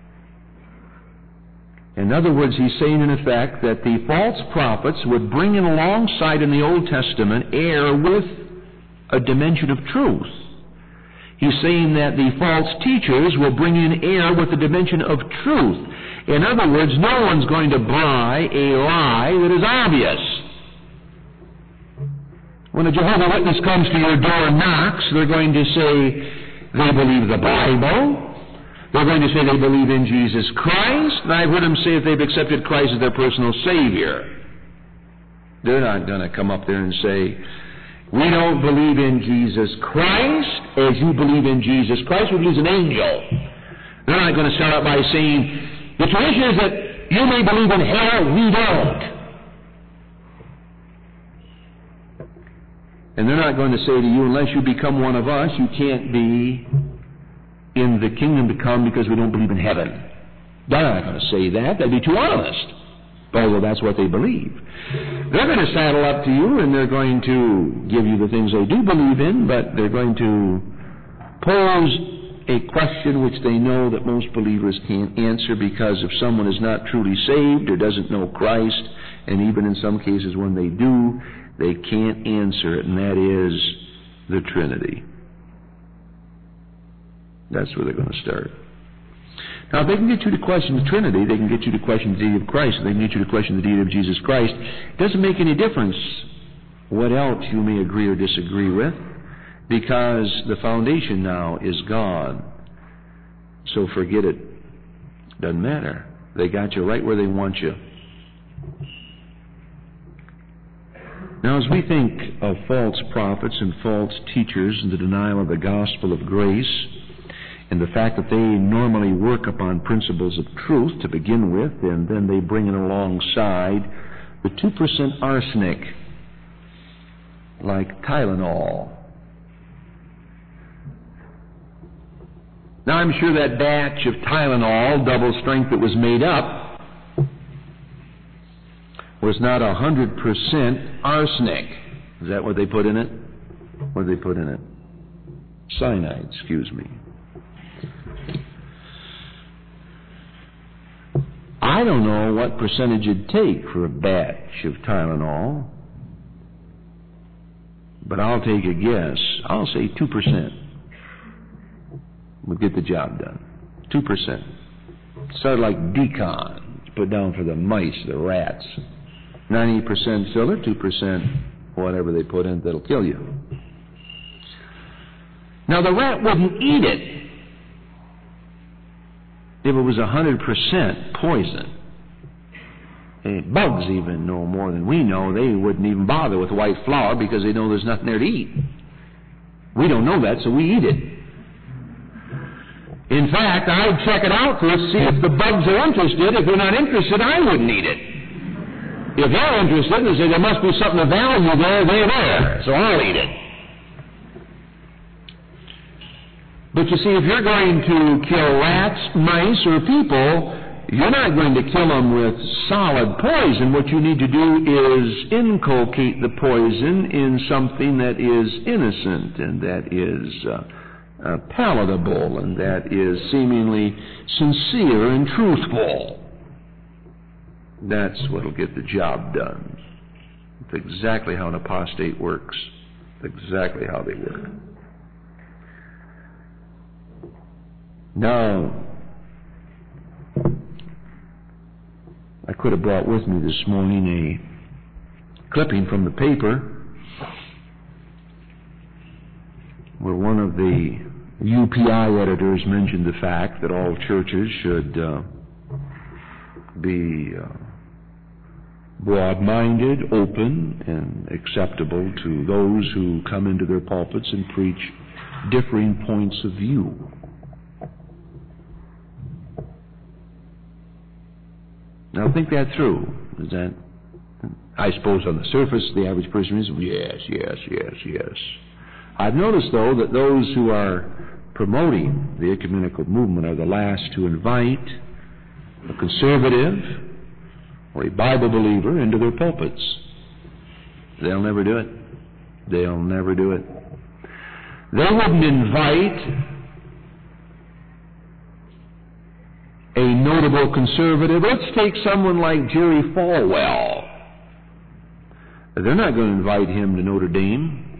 In other words, he's saying in effect that the false prophets would bring in alongside in the Old Testament air with a dimension of truth. He's saying that the false teachers will bring in air with the dimension of truth. In other words, no one's going to buy a lie that is obvious. When a Jehovah's Witness comes to your door and knocks, they're going to say they believe the Bible. They're going to say they believe in Jesus Christ. And I've heard them say if they've accepted Christ as their personal Savior. They're not going to come up there and say, we don't believe in Jesus Christ as you believe in Jesus Christ, who is an angel. They're not going to start out by saying, the tradition is that you may believe in hell, we don't. And they're not going to say to you, unless you become one of us, you can't be in the kingdom to come because we don't believe in heaven. They're not going to say that. That'd be too honest. Although that's what they believe. They're going to saddle up to you and they're going to give you the things they do believe in, but they're going to pose a question which they know that most believers can't answer, because if someone is not truly saved or doesn't know Christ, and even in some cases when they do, they can't answer it, and that is the Trinity. That's where they're going to start. Now, if they can get you to question the Trinity, they can get you to question the deity of Christ, and they can get you to question the deity of Jesus Christ. It doesn't make any difference what else you may agree or disagree with, because the foundation now is God. So forget it. Doesn't matter. They got you right where they want you. Now, as we think of false prophets and false teachers and the denial of the gospel of grace, and the fact that they normally work upon principles of truth to begin with, and then they bring it alongside the 2% arsenic, like Tylenol. Now, I'm sure that batch of Tylenol, double strength that was made up, was not 100% arsenic. Is that what they put in it? What did they put in it? Cyanide, excuse me. I don't know what percentage it'd take for a batch of Tylenol, but I'll take a guess. I'll say 2% would get the job done. 2%. Sort of like decon, put down for the mice, the rats. 90% filler, 2% whatever they put in that'll kill you. Now, the rat wouldn't eat it if it was 100% poison. And bugs even know more than we know. They wouldn't even bother with white flour because they know there's nothing there to eat. We don't know that, so we eat it. In fact, I'd check it out first, see if the bugs are interested. If they're not interested, I wouldn't eat it. If they're interested, they say there must be something of value there, they're there, so I'll eat it. But you see, if you're going to kill rats, mice, or people, you're not going to kill them with solid poison. What you need to do is inculcate the poison in something that is innocent and that is palatable and that is seemingly sincere and truthful. That's what'll get the job done. It's exactly how an apostate works. It's exactly how they work. Now, I could have brought with me this morning a clipping from the paper where one of the UPI editors mentioned the fact that all churches should be broad-minded, open, and acceptable to those who come into their pulpits and preach differing points of view. Now think that through. Is that, I suppose on the surface, the average person is, yes. I've noticed, though, that those who are promoting the ecumenical movement are the last to invite a conservative or a Bible believer into their pulpits. They'll never do it. They'll never do it. They wouldn't invite a notable conservative. Let's take someone like Jerry Falwell. They're not going to invite him to Notre Dame.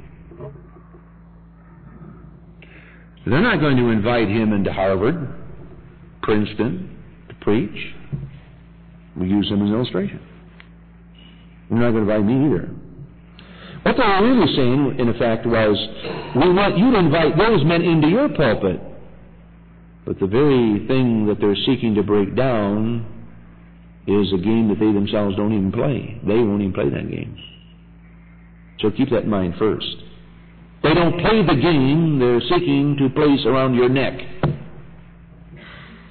They're not going to invite him into Harvard, Princeton, to preach. We use him as an illustration. They're not going to invite me either. What they were really saying, in effect, was, we want you to invite those men into your pulpit. But the very thing that they're seeking to break down is a game that they themselves don't even play. They won't even play that game. So keep that in mind first. They don't play the game they're seeking to place around your neck.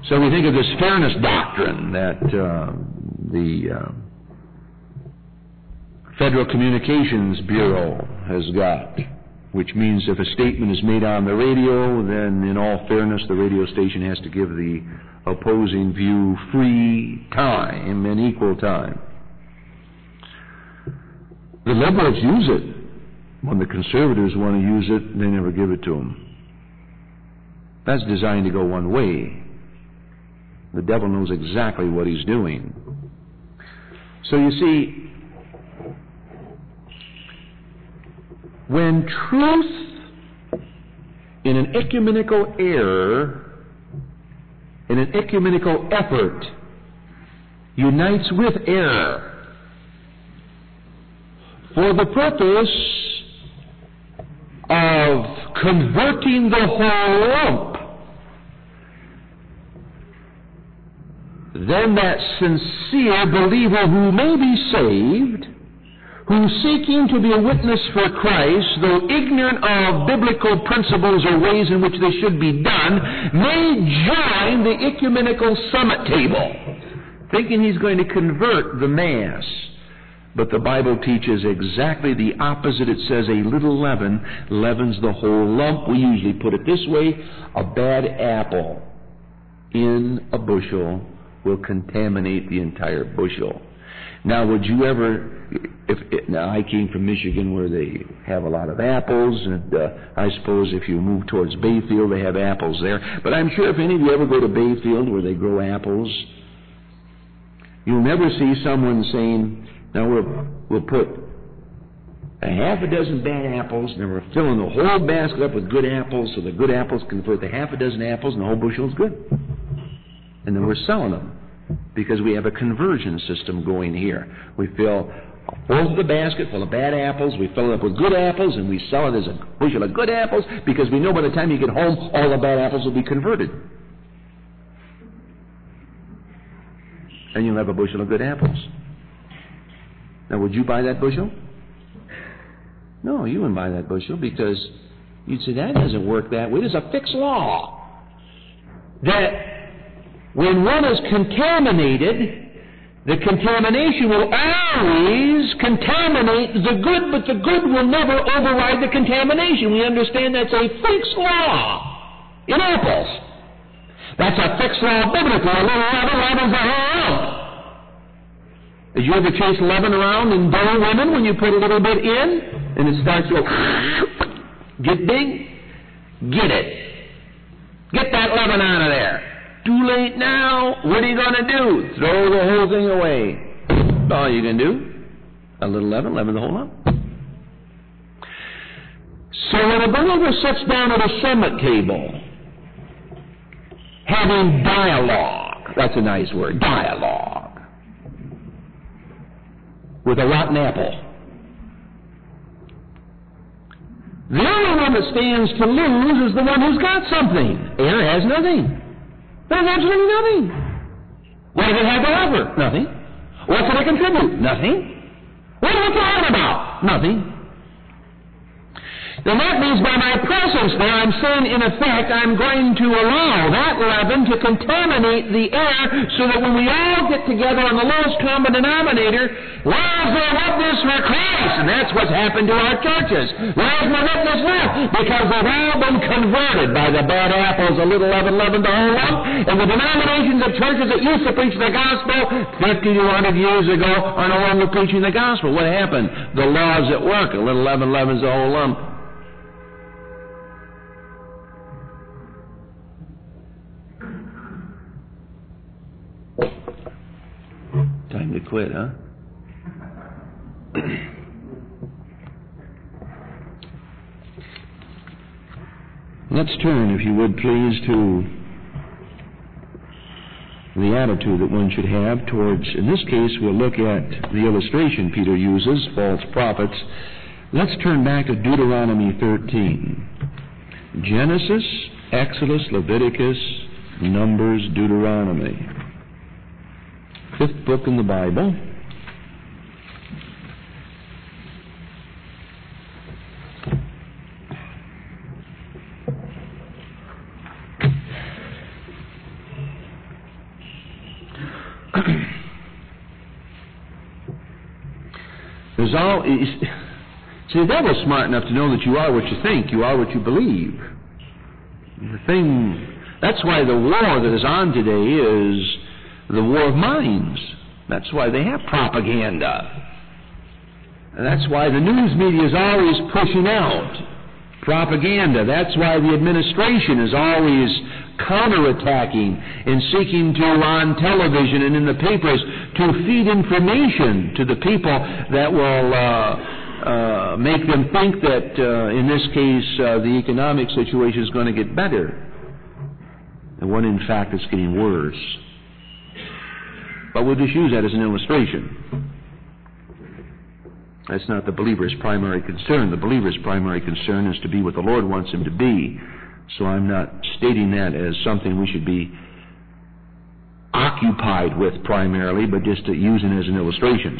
So we think of this fairness doctrine that the Federal Communications Bureau has got, which means if a statement is made on the radio, then in all fairness, the radio station has to give the opposing view free time and equal time. The liberals use it. When the conservatives want to use it, they never give it to them. That's designed to go one way. The devil knows exactly what he's doing. So you see, when truth in an ecumenical error, in an ecumenical effort, unites with error for the purpose of converting the whole lump, then that sincere believer who may be saved, who's seeking to be a witness for Christ, though ignorant of biblical principles or ways in which they should be done, may join the ecumenical summit table, thinking he's going to convert the mass. But the Bible teaches exactly the opposite. It says a little leaven leavens the whole lump. We usually put it this way: a bad apple in a bushel will contaminate the entire bushel. Now, would you ever, now I came from Michigan where they have a lot of apples, and I suppose if you move towards Bayfield, they have apples there. But I'm sure if any of you ever go to Bayfield where they grow apples, you'll never see someone saying, now we'll put a half a dozen bad apples, and then we're filling the whole basket up with good apples, so the good apples convert the half a dozen apples, and the whole bushel is good. And then we're selling them, because we have a conversion system going here. We fill a fourth of the basket full of bad apples, we fill it up with good apples, and we sell it as a bushel of good apples, because we know by the time you get home, all the bad apples will be converted. And you'll have a bushel of good apples. Now, would you buy that bushel? No, you wouldn't buy that bushel, because you'd say, that doesn't work that way. There's a fixed law that when one is contaminated, the contamination will always contaminate the good, but the good will never override the contamination. We understand that's a fixed law in apples. That's a fixed law biblically. A little leaven leavens the whole lump. Did you ever chase leaven around in dull women when you put a little bit in and it starts to get big? Get it. Get that leaven out of there. Too late now. What are you going to do? Throw the whole thing away. That's all you can do. A little leaven the whole lump. So when a believer sits down at a summit table, having dialogue, that's a nice word, dialogue, with a rotten apple, the only one that stands to lose is the one who's got something. Air has nothing. There's absolutely nothing. What does it have to offer? Nothing. What can it contribute? Nothing. What are we talking about? Nothing. Then that means by my presence there, I'm saying, in effect, I'm going to allow that leaven to contaminate the air so that when we all get together on the lowest common denominator, where's the witness for Christ? And that's what's happened to our churches. Where's the witness left? Because they've all been converted by the bad apples, a little leaven leavened the whole lump, and the denominations of churches that used to preach the gospel 50 to 100 years ago are no longer preaching the gospel. What happened? The law's at work. A little leaven leavens the whole lump. Time to quit, huh? Let's turn, if you would please, to the attitude that one should have towards, in this case, we'll look at the illustration Peter uses, false prophets. Let's turn back to Deuteronomy 13. Genesis, Exodus, Leviticus, Numbers, Deuteronomy. Fifth book in the Bible. See, the devil's smart enough to know that you are what you think, you are what you believe. That's why the war that is on today is the war of minds. That's why they have propaganda. And that's why the news media is always pushing out propaganda. That's why the administration is always counterattacking and seeking to, on television and in the papers, to feed information to the people that will make them think that, in this case, the economic situation is going to get better. And when in fact it's getting worse. But we'll just use that as an illustration. That's not the believer's primary concern. The believer's primary concern is to be what the Lord wants him to be. So I'm not stating that as something we should be occupied with primarily, but just using it as an illustration.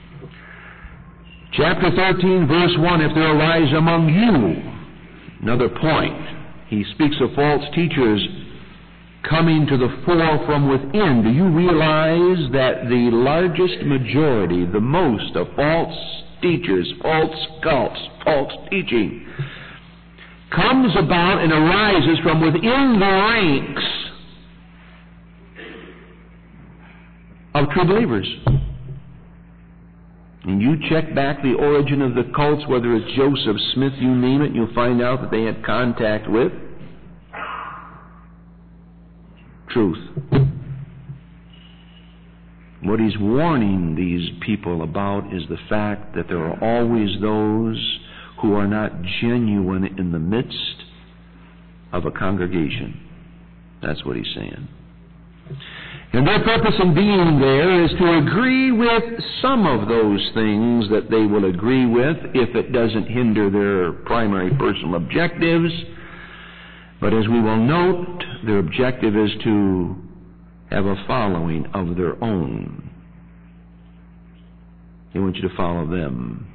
Chapter 13, verse 1, if there arise among you, another point. He speaks of false teachers coming to the fore from within. Do you realize that the largest majority, the most of false teachers, false cults, false teaching, comes about and arises from within the ranks of true believers? And you check back the origin of the cults, whether it's Joseph Smith, you name it, you'll find out that they had contact with truth. What he's warning these people about is the fact that there are always those who are not genuine in the midst of a congregation. That's what he's saying. And their purpose in being there is to agree with some of those things that they will agree with if it doesn't hinder their primary personal objectives. But as we will note, their objective is to have a following of their own. They want you to follow them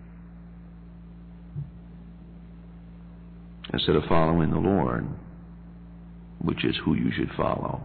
instead of following the Lord, which is who you should follow.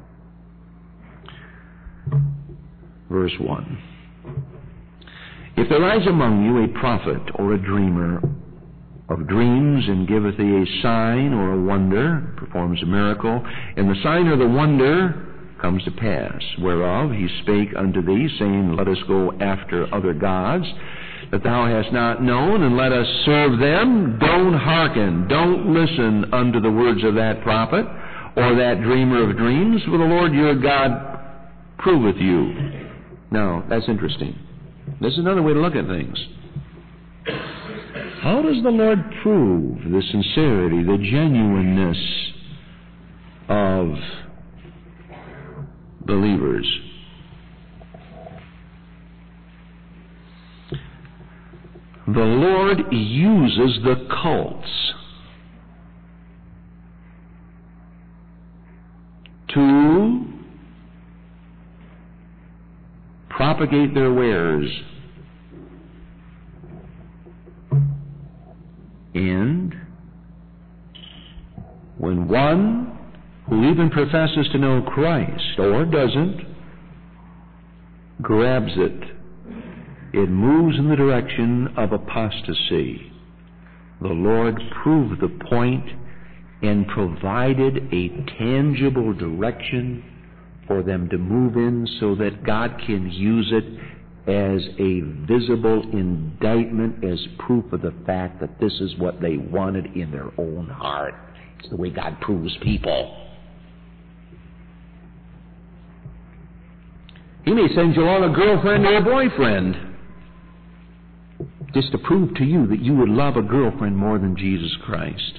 Verse 1. If there rise among you a prophet or a dreamer of dreams, and giveth thee a sign or a wonder, performs a miracle, and the sign or the wonder comes to pass, whereof he spake unto thee, saying, let us go after other gods that thou hast not known, and let us serve them, don't hearken, don't listen unto the words of that prophet or that dreamer of dreams, for the Lord your God proveth you. Now, that's interesting. This is another way to look at things. How does the Lord prove the sincerity, the genuineness of believers? The Lord uses the cults to propagate their wares. And when one who even professes to know Christ, or doesn't, grabs it, it moves in the direction of apostasy. The Lord proved the point and provided a tangible direction for them to move in so that God can use it as a visible indictment, as proof of the fact that this is what they wanted in their own heart. It's the way God proves people. He may send you along a girlfriend or a boyfriend just to prove to you that you would love a girlfriend more than Jesus Christ.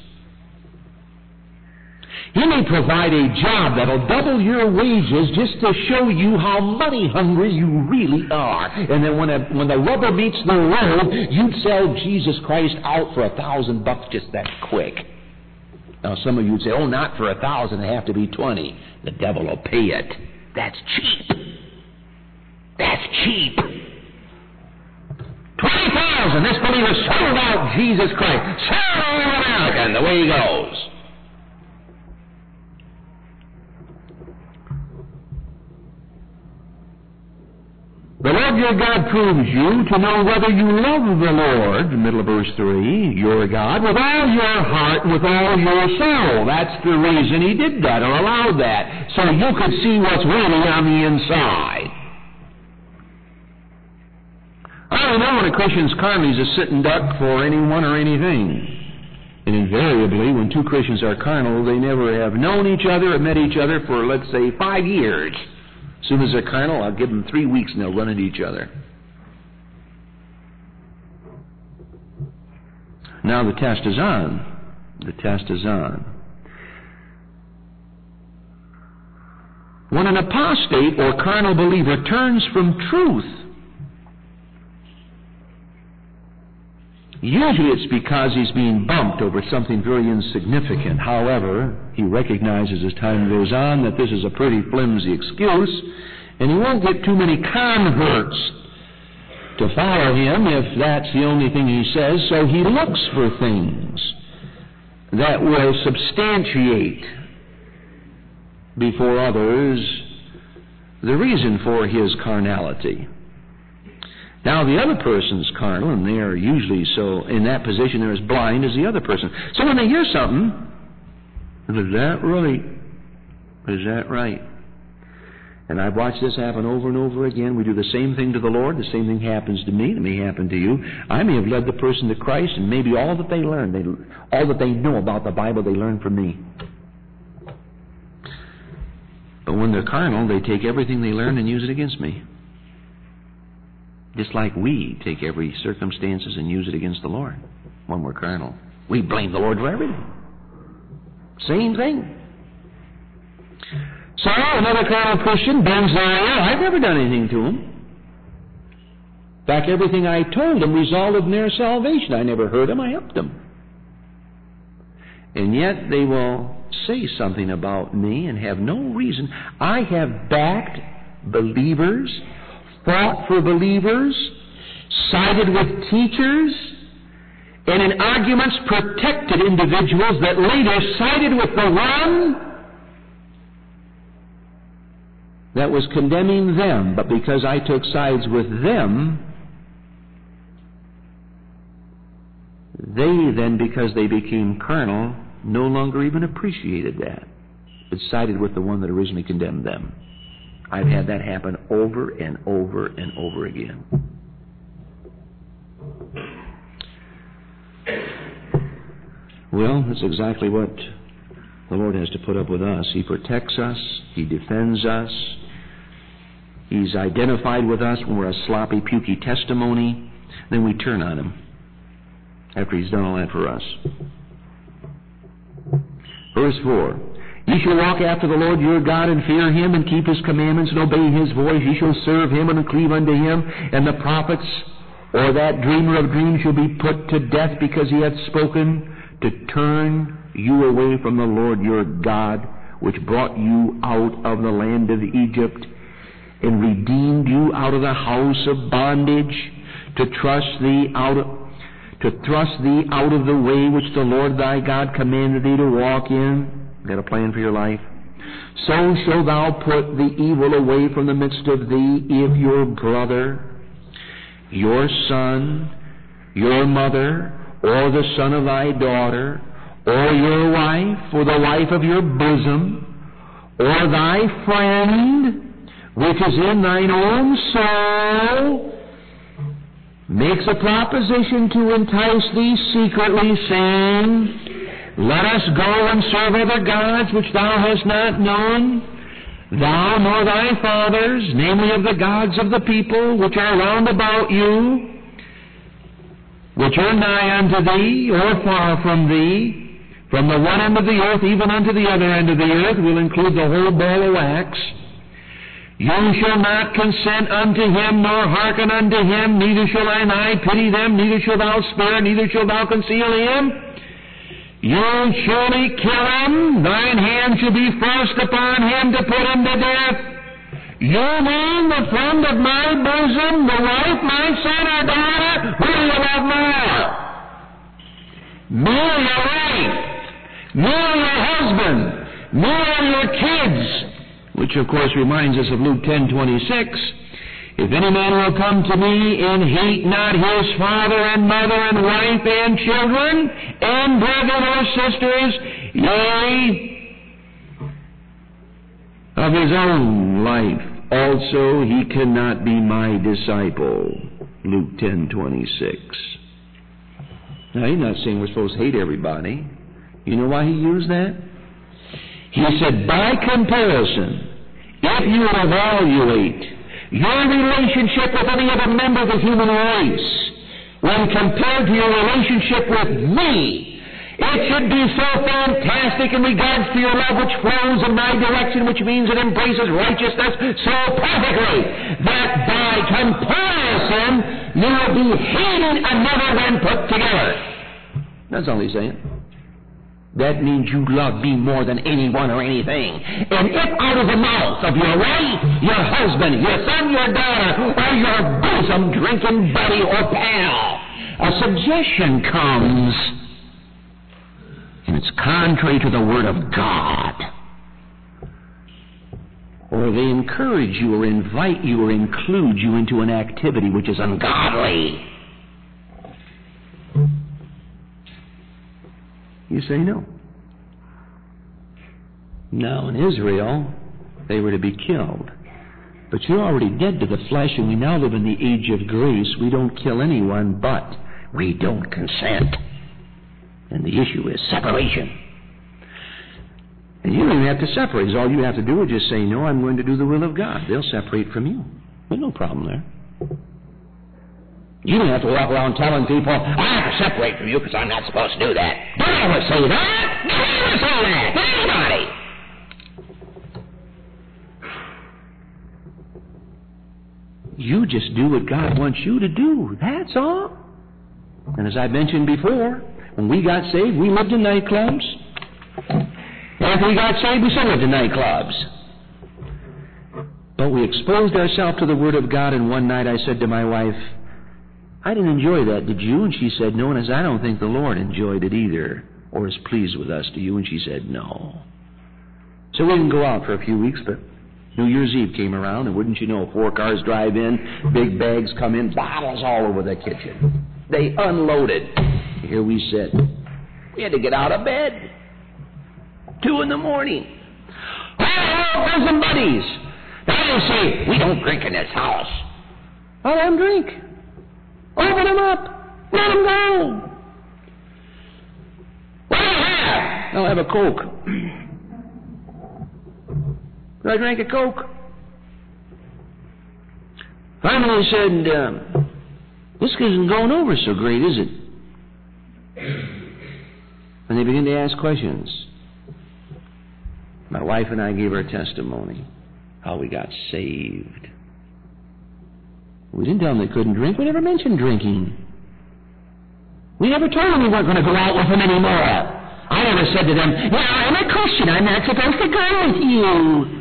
He may provide a job that'll double your wages just to show you how money hungry you really are. And then when the rubber meets the road, you'd sell Jesus Christ out for $1,000 just that quick. Now some of you would say, oh, not for 1,000, it have to be 20. The devil will pay it. That's cheap. That's cheap. 20,000. This believer sold out Jesus Christ. Sold American. The way he goes. The Lord your God proves you to know whether you love the Lord, the middle of verse 3, your God, with all your heart and with all your soul. That's the reason He did that or allowed that, so you could see what's really on the inside. I don't know when a Christian's carnal, he's a sitting duck for anyone or anything. And invariably, when two Christians are carnal, they never have known each other or met each other for, let's say, 5 years. As soon as they're carnal, I'll give them 3 weeks and they'll run into each other. Now the test is on. The test is on. When an apostate or carnal believer turns from truth, usually it's because he's being bumped over something very insignificant. However, he recognizes as time goes on that this is a pretty flimsy excuse, and he won't get too many converts to follow him if that's the only thing he says, so he looks for things that will substantiate before others the reason for his carnality. Now, the other person's carnal, and they are usually so in that position, they're as blind as the other person. So when they hear something, is that right? Is that right? And I've watched this happen over and over again. We do the same thing to the Lord. The same thing happens to me. It may happen to you. I may have led the person to Christ, and maybe all that they learn, all that they know about the Bible, they learn from me. But when they're carnal, they take everything they learn and use it against me. Just like we take every circumstances and use it against the Lord when we're carnal. We blame the Lord for everything. Same thing. So another carnal Christian bends their ear. I've never done anything to him. In fact, everything I told them resulted in their salvation. I never hurt them, I helped them. And yet they will say something about me and have no reason. I have backed believers, fought for believers, sided with teachers, and in arguments protected individuals that later sided with the one that was condemning them. But because I took sides with them, they then, because they became carnal, no longer even appreciated that, but sided with the one that originally condemned them. I've had that happen over and over and over again. Well, that's exactly what the Lord has to put up with us. He protects us. He defends us. He's identified with us when we're a sloppy, pukey testimony. Then we turn on Him after He's done all that for us. Verse 4. Ye shall walk after the Lord your God, and fear Him, and keep His commandments, and obey His voice. Ye shall serve Him, and cleave unto Him. And the prophets, or that dreamer of dreams, shall be put to death, because he hath spoken to turn you away from the Lord your God, which brought you out of the land of Egypt, and redeemed you out of the house of bondage, to thrust thee out of the way which the Lord thy God commanded thee to walk in. Got a plan for your life? So shalt thou put the evil away from the midst of thee, if your brother, your son, your mother, or the son of thy daughter, or your wife, or the wife of your bosom, or thy friend, which is in thine own soul, makes a proposition to entice thee secretly, saying, Let us go and serve other gods which thou hast not known, thou nor thy fathers, namely of the gods of the people which are round about you, which are nigh unto thee, or far from thee, from the one end of the earth even unto the other end of the earth, will include the whole ball of wax. You shall not consent unto him, nor hearken unto him, neither shall thine eye pity them, neither shalt thou spare, neither shalt thou conceal him. You'll surely kill him, thine hand shall be forced upon him to put him to death. You mean the friend of my bosom, the wife, my son or daughter, who do you love more? Me or your wife? Me or your husband? Me or your kids? Which, of course, reminds us of Luke 10:26. If any man will come to me and hate not his father and mother and wife and children and brethren or sisters, yea, of his own life also he cannot be my disciple. Luke 10:26. Now, he's not saying we're supposed to hate everybody. You know why he used that? He said, by comparison, if you would evaluate your relationship with any other member of the human race, when compared to your relationship with me, it should be so fantastic in regards to your love which flows in my direction, which means it embraces righteousness so perfectly, that by comparison, you will be hating another when put together. That's all he's saying. That means you love me more than anyone or anything. And if out of the mouth of your wife, your husband, your son, your daughter, or your bosom drinking buddy or pal, a suggestion comes, and it's contrary to the Word of God, or they encourage you or invite you or include you into an activity which is ungodly, you say no. Now, in Israel, they were to be killed. But you're already dead to the flesh, and we now live in the age of grace. We don't kill anyone, but we don't consent. And the issue is separation. And you don't even have to separate. All you have to do is just say, no, I'm going to do the will of God. They'll separate from you. There's no problem there. You don't have to walk around telling people, I have to separate from you because I'm not supposed to do that. Don't ever say that. Don't ever say that to anybody. You just do what God wants you to do. That's all. And as I mentioned before, when we got saved, we lived in nightclubs. After we got saved, we still lived in nightclubs. But we exposed ourselves to the Word of God, and one night I said to my wife, I didn't enjoy that, did you? And she said, no. And I said, I don't think the Lord enjoyed it either, or is pleased with us, do you? And she said, no. So we didn't go out for a few weeks, but New Year's Eve came around, and wouldn't you know, 4 cars drive in, big bags come in, bottles all over the kitchen. They unloaded. Here we sit. We had to get out of bed. 2 in the morning. Oh, there's some buddies. Now they say, we don't drink in this house. I'll let them drink. Open them up. Let them go. What do you have? I'll have a Coke. I drank a Coke. Finally said, this isn't going over so great, is it? And they began to ask questions. My wife and I gave our testimony, how we got saved. We didn't tell them they couldn't drink. We never mentioned drinking. We never told them we weren't going to go out with them anymore. I never said to them, well, I'm a Christian. I'm not supposed to go with you.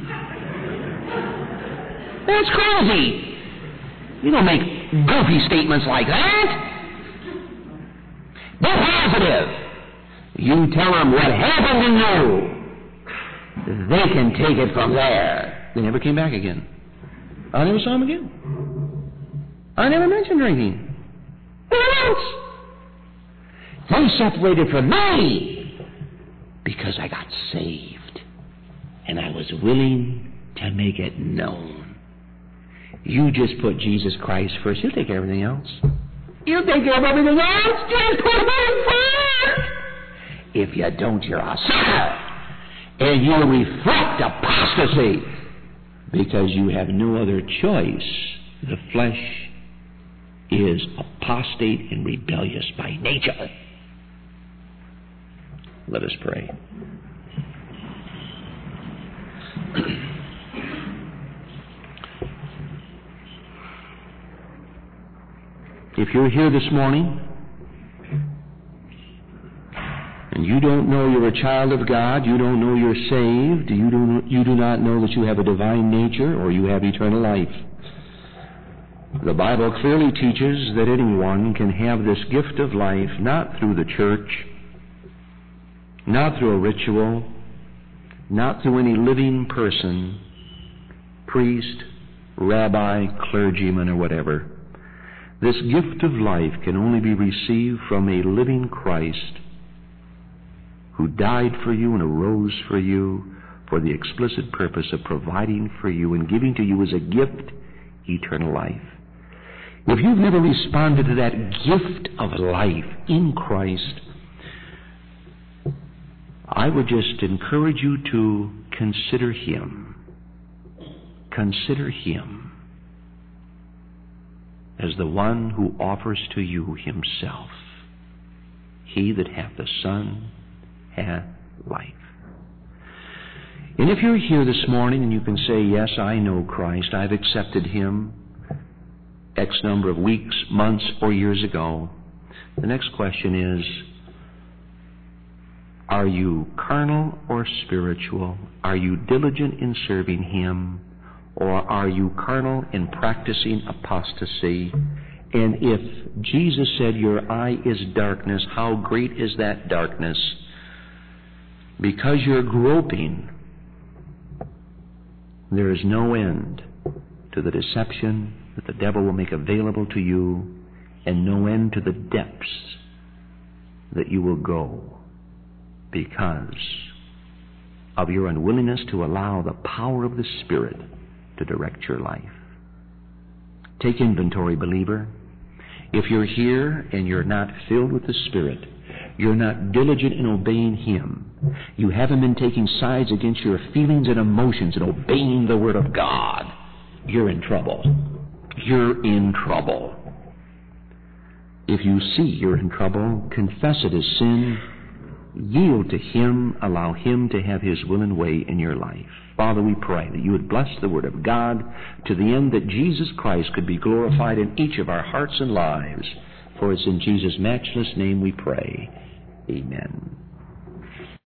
That's crazy. You don't make goofy statements like that. Be positive. You tell them what happened to you. They can take it from there. They never came back again. I never saw them again. I never mentioned drinking. Never once. They separated from me because I got saved. And I was willing to make it known. You just put Jesus Christ first. He'll take care of everything else. You'll take care of everything else. Just put him first. If you don't, you're a sinner. And you reflect apostasy because you have no other choice. The flesh is apostate and rebellious by nature. Let us pray. If you're here this morning and you don't know you're a child of God, you don't know you're saved, you do not know that you have a divine nature or you have eternal life, the Bible clearly teaches that anyone can have this gift of life not through the church, not through a ritual, not through any living person, priest, rabbi, clergyman, or whatever. This gift of life can only be received from a living Christ who died for you and arose for you for the explicit purpose of providing for you and giving to you as a gift eternal life. If you've never responded to that gift of life in Christ, I would just encourage you to consider Him. Consider Him as the one who offers to you Himself. He that hath the Son hath life. And if you're here this morning and you can say, yes, I know Christ, I've accepted Him X number of weeks, months, or years ago, the next question is, are you carnal or spiritual? Are you diligent in serving Him? Or are you carnal in practicing apostasy? And if Jesus said your eye is darkness, how great is that darkness? Because you're groping, there is no end to the deception that the devil will make available to you, and no end to the depths that you will go because of your unwillingness to allow the power of the Spirit to direct your life. Take inventory, believer. If you're here and you're not filled with the Spirit, you're not diligent in obeying Him, you haven't been taking sides against your feelings and emotions and obeying the Word of God, you're in trouble. You're in trouble. If you see you're in trouble, confess it as sin, yield to Him, allow Him to have His will and way in your life. Father, we pray that you would bless the Word of God to the end that Jesus Christ could be glorified in each of our hearts and lives. For it's in Jesus' matchless name we pray. Amen.